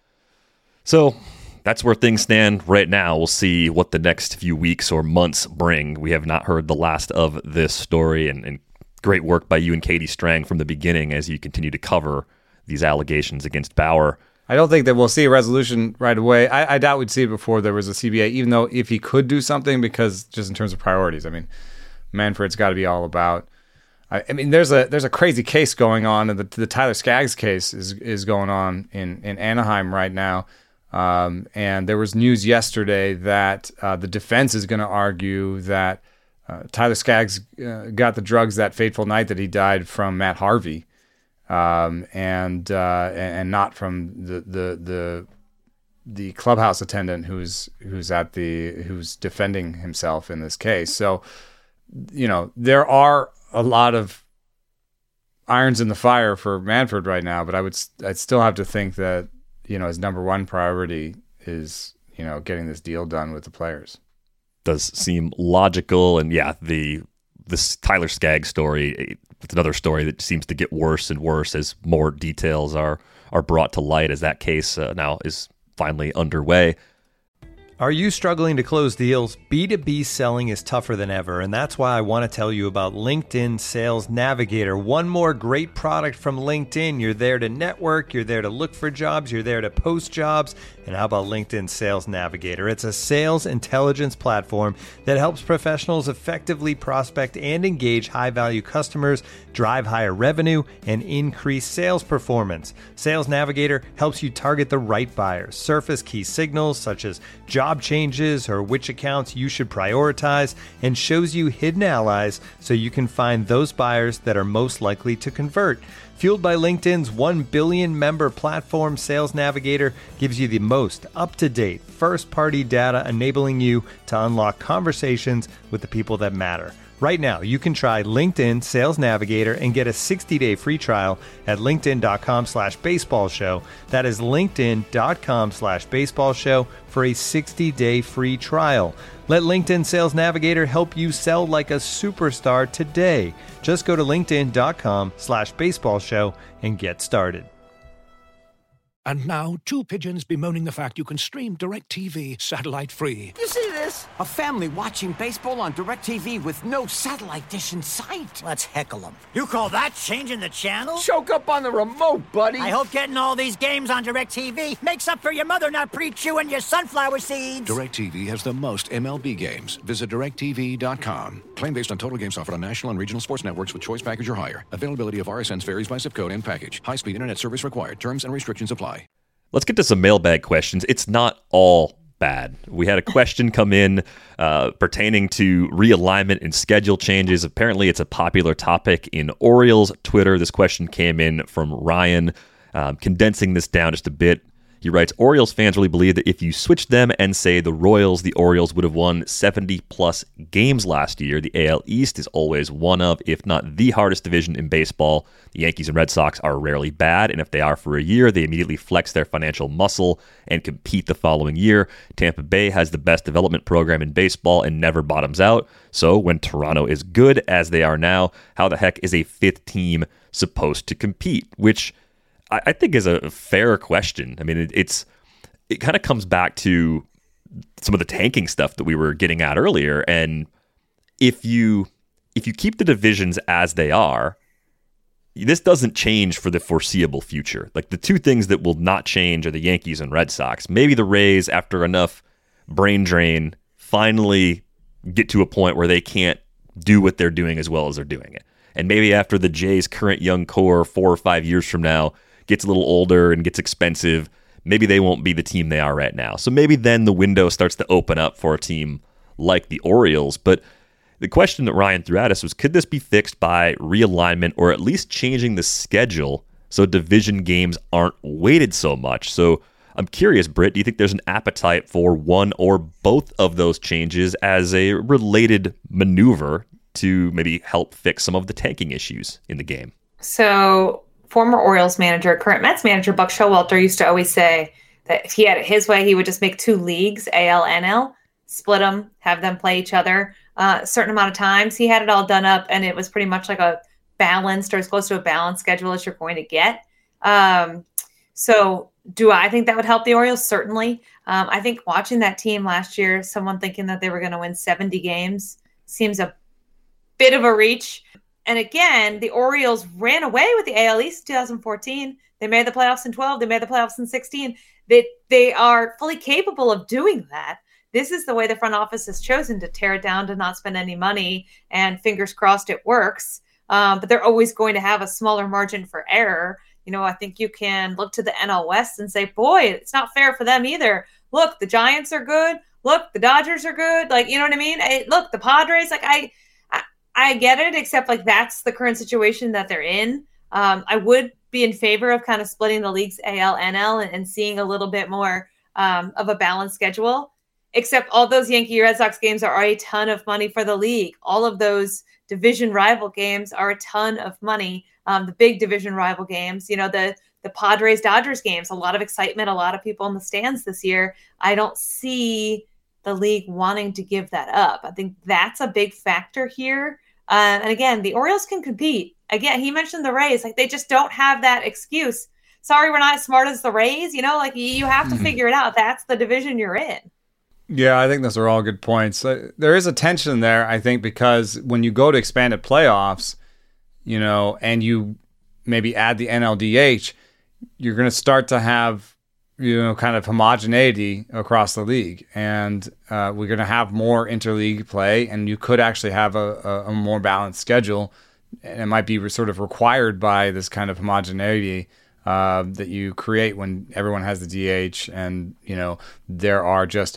So that's where things stand right now. We'll see what the next few weeks or months bring. We have not heard the last of this story, and, and great work by you and Katie Strang from the beginning as you continue to cover these allegations against Bauer.
I don't think that we'll see a resolution right away. I, I doubt we'd see it before there was a C B A, even though if he could do something, because just in terms of priorities, I mean, Manfred's got to be all about. I, I mean, there's a there's a crazy case going on, and the, the Tyler Skaggs case is is going on in, in Anaheim right now. Um, and there was news yesterday that uh, the defense is going to argue that uh, Tyler Skaggs uh, got the drugs that fateful night that he died from Matt Harvey, um, and uh, and not from the the the the clubhouse attendant who's who's at the who's defending himself in this case. So, you know, there are a lot of irons in the fire for Manfred right now, but I would I'd still have to think that, you know, his number one priority is, you know, getting this deal done with the players.
Does seem logical. And yeah, the this Tyler Skaggs story, it's another story that seems to get worse and worse as more details are are brought to light as that case uh, now is finally underway.
Are you struggling to close deals? B two B selling is tougher than ever, and that's why I want to tell you about LinkedIn Sales Navigator. One more great product from LinkedIn. You're there to network, you're there to look for jobs, you're there to post jobs, and how about LinkedIn Sales Navigator? It's a sales intelligence platform that helps professionals effectively prospect and engage high-value customers, drive higher revenue, and increase sales performance. Sales Navigator helps you target the right buyers, surface key signals such as job changes or which accounts you should prioritize, and shows you hidden allies so you can find those buyers that are most likely to convert. Fueled by LinkedIn's one billion member platform, Sales Navigator gives you the most up-to-date, first-party data enabling you to unlock conversations with the people that matter. Right now, you can try LinkedIn Sales Navigator and get a sixty-day free trial at linkedin.com slash baseball show. That is linkedin.com slash baseball show for a sixty-day free trial. Let LinkedIn Sales Navigator help you sell like a superstar today. Just go to linkedin.com slash baseball show and get started.
And now, two pigeons bemoaning the fact you can stream DirecTV satellite-free.
You see this? A family watching baseball on DirecTV with no satellite dish in sight.
Let's heckle them. You call that changing the channel?
Choke up on the remote, buddy.
I hope getting all these games on DirecTV makes up for your mother not pre-chewing your sunflower seeds.
DirecTV has the most M L B games. Visit direct T V dot com. Claim based on total games offered on national and regional sports networks with choice package or higher. Availability of R S Ns varies by zip code and package. High-speed internet service required. Terms and restrictions apply.
Let's get to some mailbag questions. It's not all bad. We had a question come in uh, pertaining to realignment and schedule changes. Apparently, it's a popular topic in Orioles Twitter. This question came in from Ryan, um, condensing this down just a bit. He writes, Orioles fans really believe that if you switch them and say the Royals, the Orioles would have won seventy plus games last year. The A L East is always one of, if not the hardest division in baseball. The Yankees and Red Sox are rarely bad, and if they are for a year, they immediately flex their financial muscle and compete the following year. Tampa Bay has the best development program in baseball and never bottoms out. So when Toronto is good, as they are now, how the heck is a fifth team supposed to compete? Which I think is a fair question. I mean, it, it's it kind of comes back to some of the tanking stuff that we were getting at earlier. And if you if you keep the divisions as they are, this doesn't change for the foreseeable future. Like the two things that will not change are the Yankees and Red Sox. Maybe the Rays, after enough brain drain, finally get to a point where they can't do what they're doing as well as they're doing it. And maybe after the Jays' current young core four or five years from now gets a little older and gets expensive, maybe they won't be the team they are right now. So maybe then the window starts to open up for a team like the Orioles. But the question that Ryan threw at us was, could this be fixed by realignment or at least changing the schedule so division games aren't weighted so much? So I'm curious, Britt, do you think there's an appetite for one or both of those changes as a related maneuver to maybe help fix some of the tanking issues in the game?
So former Orioles manager, current Mets manager, Buck Showalter used to always say that if he had it his way, he would just make two leagues, A L, N L, split them, have them play each other uh, a certain amount of times. He had it all done up, and it was pretty much like a balanced or as close to a balanced schedule as you're going to get. Um, so do I think that would help the Orioles? Certainly. Um, I think watching that team last year, someone thinking that they were going to win seventy games seems a bit of a reach. And again, the Orioles ran away with the A L East in two thousand fourteen. They made the playoffs in twelve. They made the playoffs in sixteen. They, they are fully capable of doing that. This is the way the front office has chosen to tear it down, to not spend any money, and fingers crossed it works. Um, but they're always going to have a smaller margin for error. You know, I think you can look to the N L West and say, boy, it's not fair for them either. Look, the Giants are good. Look, the Dodgers are good. Like, you know what I mean? I, look, the Padres, like I, I, I get it, except like that's the current situation that they're in. Um, I would be in favor of kind of splitting the leagues A L, N L and, and seeing a little bit more um, of a balanced schedule. Except all those Yankee Red Sox games are a ton of money for the league. All of those division rival games are a ton of money. Um, the big division rival games, you know, the the Padres Dodgers games, a lot of excitement, a lot of people in the stands this year. I don't see the league wanting to give that up. I think that's a big factor here. Uh, and again, the Orioles can compete. Again, he mentioned the Rays. Like, they just don't have that excuse. Sorry, we're not as smart as the Rays. You know, like you have to figure it out. That's the division you're in.
Yeah, I think those are all good points. Uh, there is a tension there, I think, because when you go to expanded playoffs, you know, and you maybe add the N L D H, you're going to start to have, you know, kind of homogeneity across the league. And uh, we're going to have more interleague play, and you could actually have a, a, a more balanced schedule. And it might be sort of required by this kind of homogeneity uh, that you create when everyone has the D H, and, you know, there are just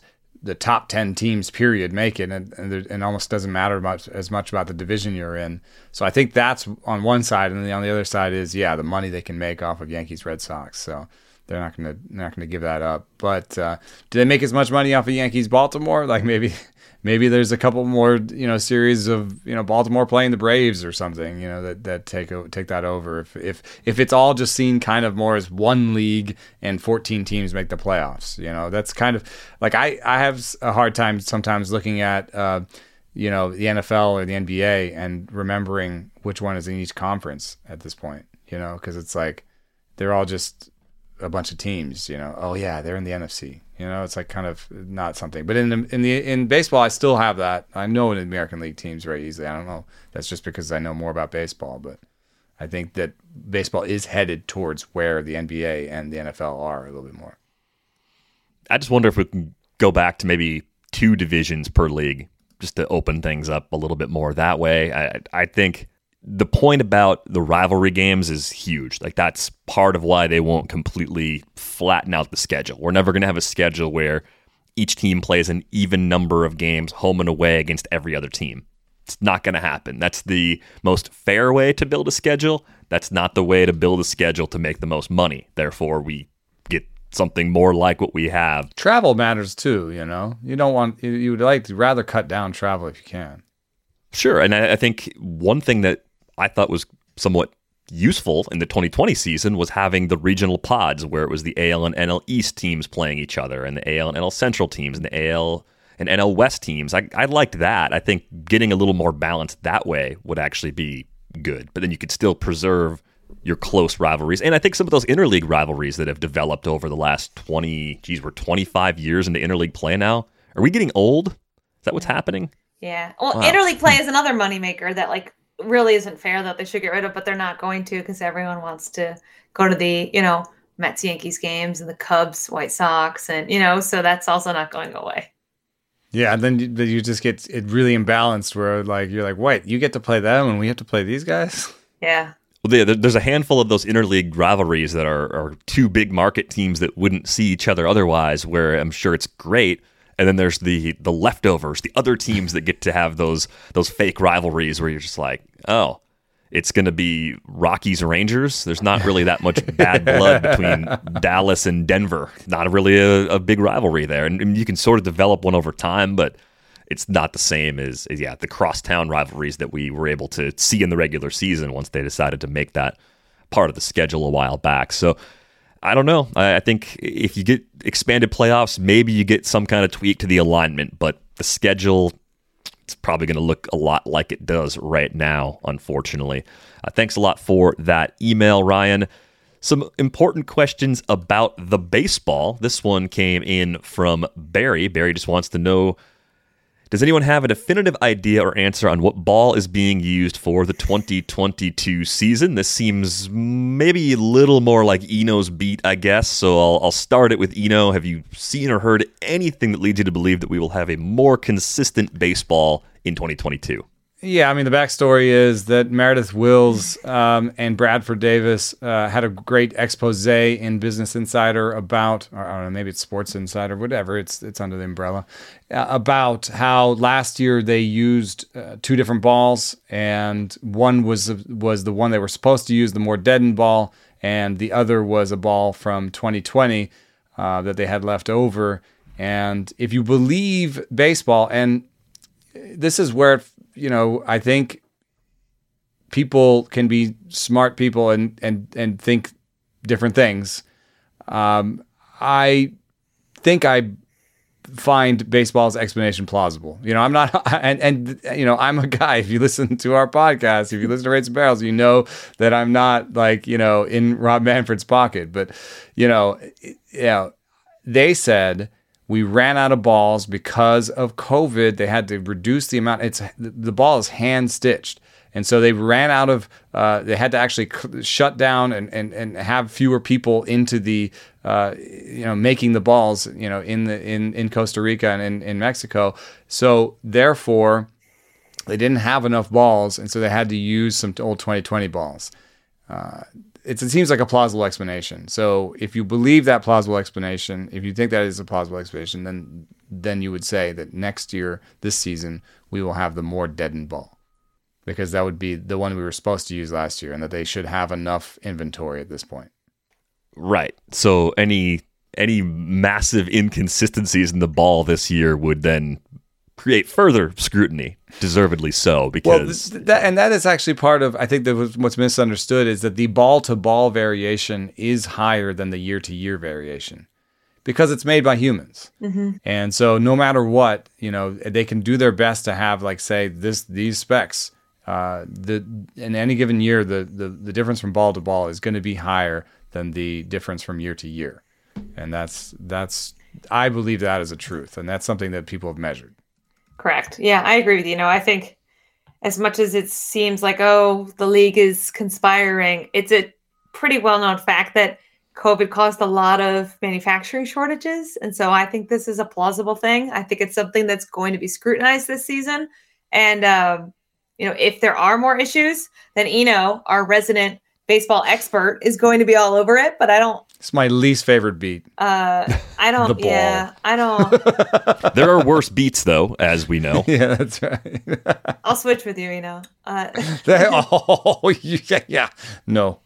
the top ten teams period make it, and and it almost doesn't matter much as much about the division you're in. So I think that's on one side, and then on the other side is yeah the money they can make off of Yankees Red Sox. So they're not gonna not gonna give that up. But uh, do they make as much money off of Yankees Baltimore? Like maybe. Maybe there's a couple more, you know, series of, you know, Baltimore playing the Braves or something, you know, that, that take take that over. If if if it's all just seen kind of more as one league and fourteen teams make the playoffs, you know, that's kind of like I, I have a hard time sometimes looking at, uh, you know, the N F L or the N B A and remembering which one is in each conference at this point, you know, because it's like they're all just a bunch of teams, you know. Oh yeah, they're in the N F C. You know, it's like kind of not something. But in the, in the in baseball, I still have that. I know in the American League teams very easily. I don't know. That's just because I know more about baseball. But I think that baseball is headed towards where the N B A and the N F L are a little bit more.
I just wonder if we can go back to maybe two divisions per league just to open things up a little bit more that way. I, I think the point about the rivalry games is huge. Like that's part of why they won't completely flatten out the schedule. We're never going to have a schedule where each team plays an even number of games home and away against every other team. It's not going to happen. That's the most fair way to build a schedule. That's not the way to build a schedule to make the most money. Therefore, we get something more like what we have.
Travel matters too, you know. You don't want you would like to rather cut down travel if you can.
Sure, and I, I think one thing that I thought was somewhat useful in the twenty twenty season was having the regional pods where it was the A L and N L East teams playing each other and the A L and N L Central teams and the A L and N L West teams. I, I liked that. I think getting a little more balance that way would actually be good. But then you could still preserve your close rivalries. And I think some of those interleague rivalries that have developed over the last twenty, geez, we're twenty-five years into interleague play now. Are we getting old? Is that what's happening?
Yeah. Well,
Wow.
interleague play is another moneymaker that like really isn't fair that they should get rid of, but they're not going to because everyone wants to go to the, you know, Mets Yankees games and the Cubs White Sox, and you know, so that's also not going away.
Yeah, and then you, then you just get it really imbalanced where like you're like, wait, you get to play them and we have to play these guys?
Yeah.
Well, there, there's a handful of those interleague rivalries that are, are two big market teams that wouldn't see each other otherwise, where I'm sure it's great. And then there's the the leftovers, the other teams that get to have those those fake rivalries where you're just like, oh, it's going to be Rockies Rangers. There's not really that much bad blood between Dallas and Denver. Not really a, a big rivalry there. And, and you can sort of develop one over time, but it's not the same as, as, yeah, the crosstown rivalries that we were able to see in the regular season once they decided to make that part of the schedule a while back. So I don't know. I, I think if you get expanded playoffs, maybe you get some kind of tweak to the alignment, but the schedule, it's probably going to look a lot like it does right now, unfortunately. Uh, thanks a lot for that email, Ryan. Some important questions about the baseball. This one came in from Barry. Barry just wants to know, does anyone have a definitive idea or answer on what ball is being used for the twenty twenty-two season? This seems maybe a little more like Eno's beat, I guess. So I'll, I'll start it with Eno. Have you seen or heard anything that leads you to believe that we will have a more consistent baseball in twenty twenty-two?
Yeah, I mean, the backstory is that Meredith Wills um, and Bradford Davis uh, had a great expose in Business Insider about, or I don't know, maybe it's Sports Insider, whatever, it's it's under the umbrella, uh, about how last year they used uh, two different balls, and one was was the one they were supposed to use, the more deadened ball, and the other was a ball from twenty twenty uh, that they had left over. And if you believe baseball, and this is where it, you know, I think people can be smart people and and and think different things. Um, I think I find baseball's explanation plausible. You know, I'm not, and and you know, I'm a guy. If you listen to our podcast, if you listen to Rates and Barrels, you know that I'm not like, you know, in Rob Manfred's pocket. But you know, you know, they said, we ran out of balls because of COVID. They had to reduce the amount. It's the ball is hand stitched, and so they ran out of. Uh, they had to actually shut down and, and, and have fewer people into the, uh, you know, making the balls, you know, in the in, in Costa Rica and in, in Mexico. So therefore, they didn't have enough balls, and so they had to use some old twenty twenty balls. Uh, It's, it seems like a plausible explanation. So if you believe that plausible explanation, if you think that is a plausible explanation, then then you would say that next year, this season, we will have the more deadened ball, because that would be the one we were supposed to use last year, and that they should have enough inventory at this point.
Right. So any any massive inconsistencies in the ball this year would then create further scrutiny, deservedly so, because...
Well, that, and that is actually part of, I think that was, what's misunderstood is that the ball-to-ball variation is higher than the year-to-year variation, because it's made by humans.
Mm-hmm.
And so no matter what, you know, they can do their best to have, like, say, this these specs. Uh, the in any given year, the, the, the difference from ball to ball is going to be higher than the difference from year to year. And that's, that's I believe that is a truth, and that's something that people have measured.
Correct. Yeah, I agree with you. You know, I think as much as it seems like, oh, the league is conspiring, it's a pretty well-known fact that COVID caused a lot of manufacturing shortages. And so I think this is a plausible thing. I think it's something that's going to be scrutinized this season. And, um, you know, if there are more issues, then Eno, our resident baseball expert, is going to be all over it. But I don't...
It's my least favorite beat.
Uh, I don't...
The ball.
Yeah, I don't...
There are worse beats, though, as we know.
Yeah, that's right.
I'll switch with you, Eno. Uh,
oh, yeah, yeah. No.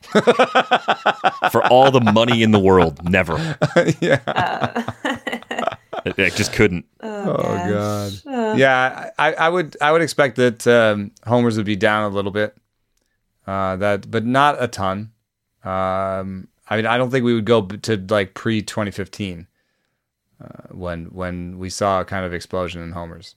For all the money in the world, never.
Yeah.
uh,
It, it just couldn't.
oh,
Oh
gosh.
God.
Uh,
Yeah, I, I would I would expect that um, homers would be down a little bit. Uh, that, but not a ton. Um, I mean, I don't think we would go to like pre twenty fifteen uh, when when we saw a kind of explosion in homers.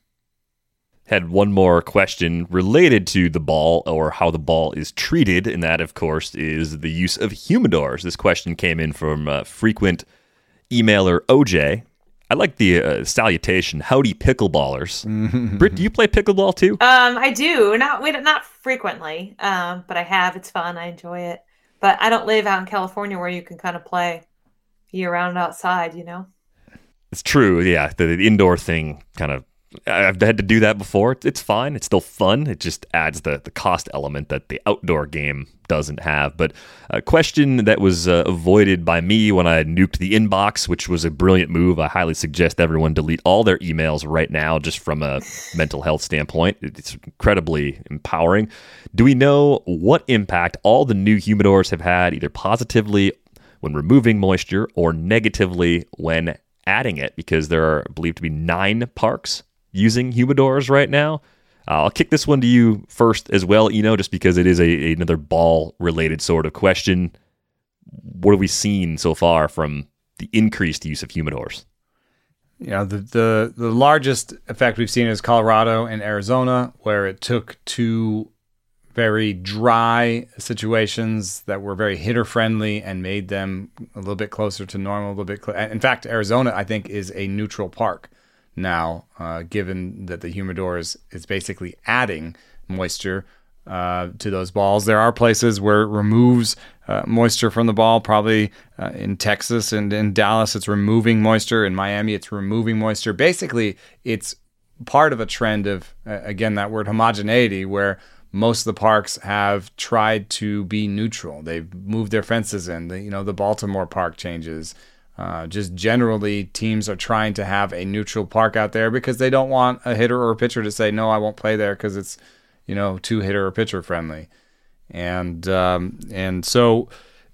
Had one more question related to the ball, or how the ball is treated, and that, of course, is the use of humidors. This question came in from uh, frequent emailer O J. I like the uh, salutation, howdy pickleballers. Britt, do you play pickleball too?
Um, I do. Not we not frequently, um, but I have. It's fun. I enjoy it. But I don't live out in California where you can kind of play year-round outside, you know?
It's true, yeah. The, the indoor thing kind of, I've had to do that before. It's fine. It's still fun. It just adds the, the cost element that the outdoor game doesn't have. But a question that was uh, avoided by me when I nuked the inbox, which was a brilliant move. I highly suggest everyone delete all their emails right now, just from a mental health standpoint. It's incredibly empowering. Do we know what impact all the new humidors have had, either positively when removing moisture or negatively when adding it? Because there are believed to be nine parks using humidors right now. Uh, I'll kick this one to you first as well, Eno, just because it is a, another ball-related sort of question. What have we seen so far from the increased use of humidors?
You know, the, the, the largest effect we've seen is Colorado and Arizona, where it took two very dry situations that were very hitter-friendly and made them a little bit closer to normal, a little bit. Cl- In fact, Arizona, I think, is a neutral park now, uh, given that the humidor is, is basically adding moisture uh, to those balls. There are places where it removes uh, moisture from the ball, probably uh, in Texas and in Dallas, it's removing moisture. In Miami, it's removing moisture. Basically, it's part of a trend of, uh, again, that word homogeneity, where most of the parks have tried to be neutral. They've moved their fences in. The, you know, the Baltimore park changes. Uh, just generally, teams are trying to have a neutral park out there because they don't want a hitter or a pitcher to say, no, I won't play there because it's, you know, too hitter or pitcher friendly. And um, and so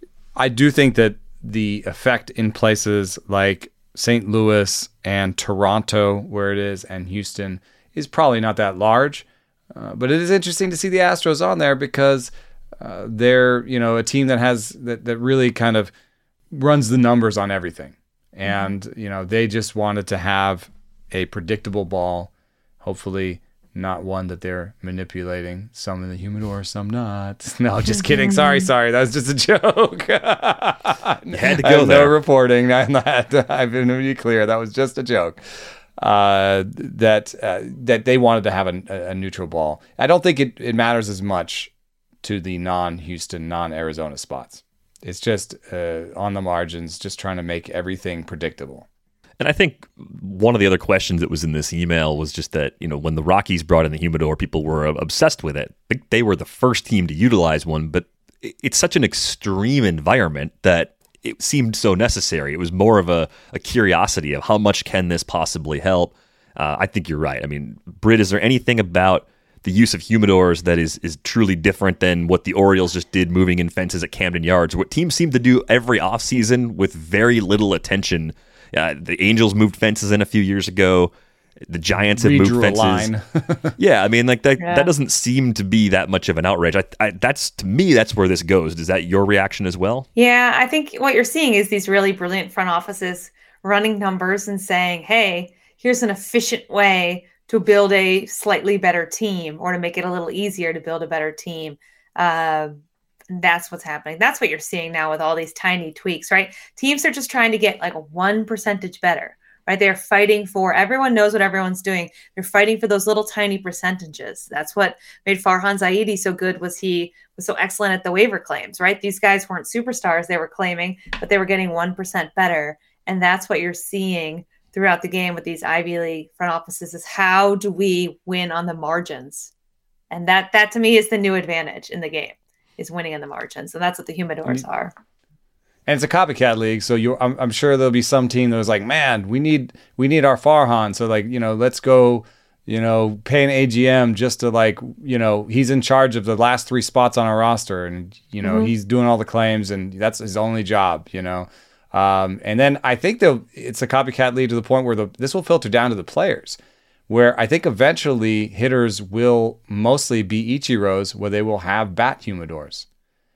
I do think that the effect in places like Saint Louis and Toronto, where it is, and Houston is probably not that large. Uh, but it is interesting to see the Astros on there because uh, they're, you know, a team that has that, that really kind of runs the numbers on everything. And, mm-hmm. you know, they just wanted to have a predictable ball, hopefully not one that they're manipulating, some in the humidor, some not. No, just kidding. Sorry, sorry. That was just a joke.
You had to go there.
No reporting. I'm not, I've been really clear. That was just a joke. Uh, that uh, that they wanted to have a, a neutral ball. I don't think it, it matters as much to the non-Houston, non-Arizona spots. It's just uh, on the margins, just trying to make everything predictable.
And I think one of the other questions that was in this email was just that, you know, when the Rockies brought in the humidor, people were obsessed with it. I think they were the first team to utilize one, but it's such an extreme environment that it seemed so necessary. It was more of a, a curiosity of how much can this possibly help. Uh, I think you're right. I mean, Britt, is there anything about the use of humidors that is is truly different than what the Orioles just did moving in fences at Camden Yards, what teams seem to do every offseason with very little attention? Uh, the Angels moved fences in a few years ago. The Giants have
Redrew
moved fences.
A line.
Yeah, I mean, like that.
Yeah.
That doesn't seem to be that much of an outrage. I, I, that's to me, that's where this goes. Is that your reaction as well?
Yeah, I think what you're seeing is these really brilliant front offices running numbers and saying, hey, here's an efficient way to build a slightly better team or to make it a little easier to build a better team. Uh, that's what's happening. That's what you're seeing now with all these tiny tweaks, right? Teams are just trying to get like a one percentage better, right? They're fighting for, everyone knows what everyone's doing. They're fighting for those little tiny percentages. That's what made Farhan Zaidi so good, was he was so excellent at the waiver claims, right? These guys weren't superstars they were claiming, but they were getting one percent better. And that's what you're seeing throughout the game with these Ivy League front offices, is how do we win on the margins? And that, that to me is the new advantage in the game, is winning on the margins. And that's what the humidors are.
And it's a copycat league, so you I'm, I'm sure there'll be some team that was like, man, we need we need our Farhan, so like, you know, let's go, you know, pay an A G M just to like, you know, he's in charge of the last three spots on our roster, and you know, mm-hmm. he's doing all the claims, and that's his only job, you know. Um, and then I think they'll it's a copycat league to the point where the this will filter down to the players, where I think eventually hitters will mostly be Ichiros, where they will have bat humidors.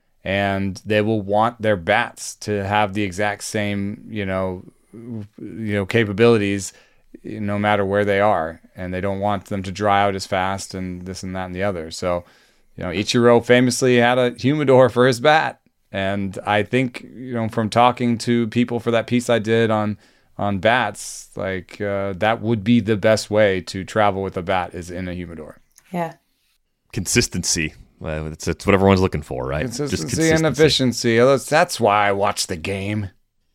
And they will want their bats to have the exact same, you know, you know, capabilities, no matter where they are. And they don't want them to dry out as fast and this and that and the other. So, you know, Ichiro famously had a humidor for his bat. And I think, you know, from talking to people for that piece I did on on bats, like uh, that would be the best way to travel with a bat, is in a humidor.
Yeah.
Consistency. Well, it's, it's what everyone's looking for, right?
Consistency,
Just consistency
and efficiency. That's, that's why I watch the game.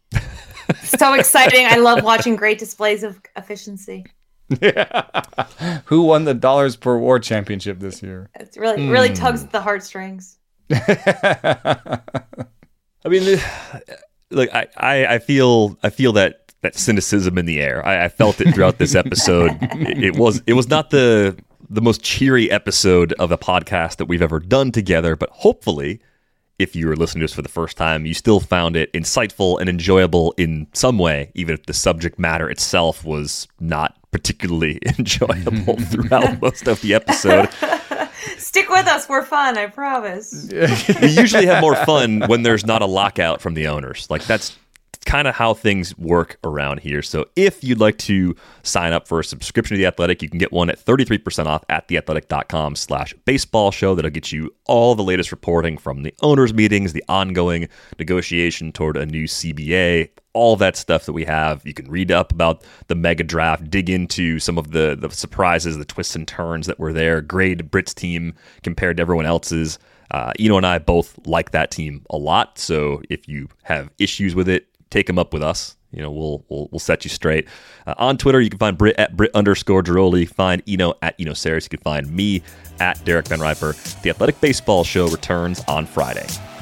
So exciting. I love watching great displays of efficiency.
Yeah. Who won the Dollars per War championship this year?
It really, mm. really tugs at the heartstrings.
I mean, look, I, I, I feel I feel that, that cynicism in the air. I, I felt it throughout this episode. it, it was it was not the the most cheery episode of a podcast that we've ever done together, but hopefully, if you were listening to us for the first time, you still found it insightful and enjoyable in some way, even if the subject matter itself was not particularly enjoyable throughout most of the episode.
Stick with us. We're fun, I promise.
We usually have more fun when there's not a lockout from the owners. Like, that's kind of how things work around here. So if you'd like to sign up for a subscription to The Athletic, you can get one at thirty-three percent off at theathletic.com slash baseball show. That'll get you all the latest reporting from the owners' meetings, the ongoing negotiation toward a new C B A, all that stuff that we have. You can read up about the mega draft, dig into some of the, the surprises, the twists and turns that were there, grade Britt's team compared to everyone else's. Uh, Eno and I both like that team a lot. So if you have issues with it, take them up with us. You know, we'll we'll, we'll set you straight. Uh, on Twitter, you can find Britt at Britt underscore Giroli. Find Eno at Eno Saris. You can find me at Derek Van Riper. The Athletic Baseball Show returns on Friday.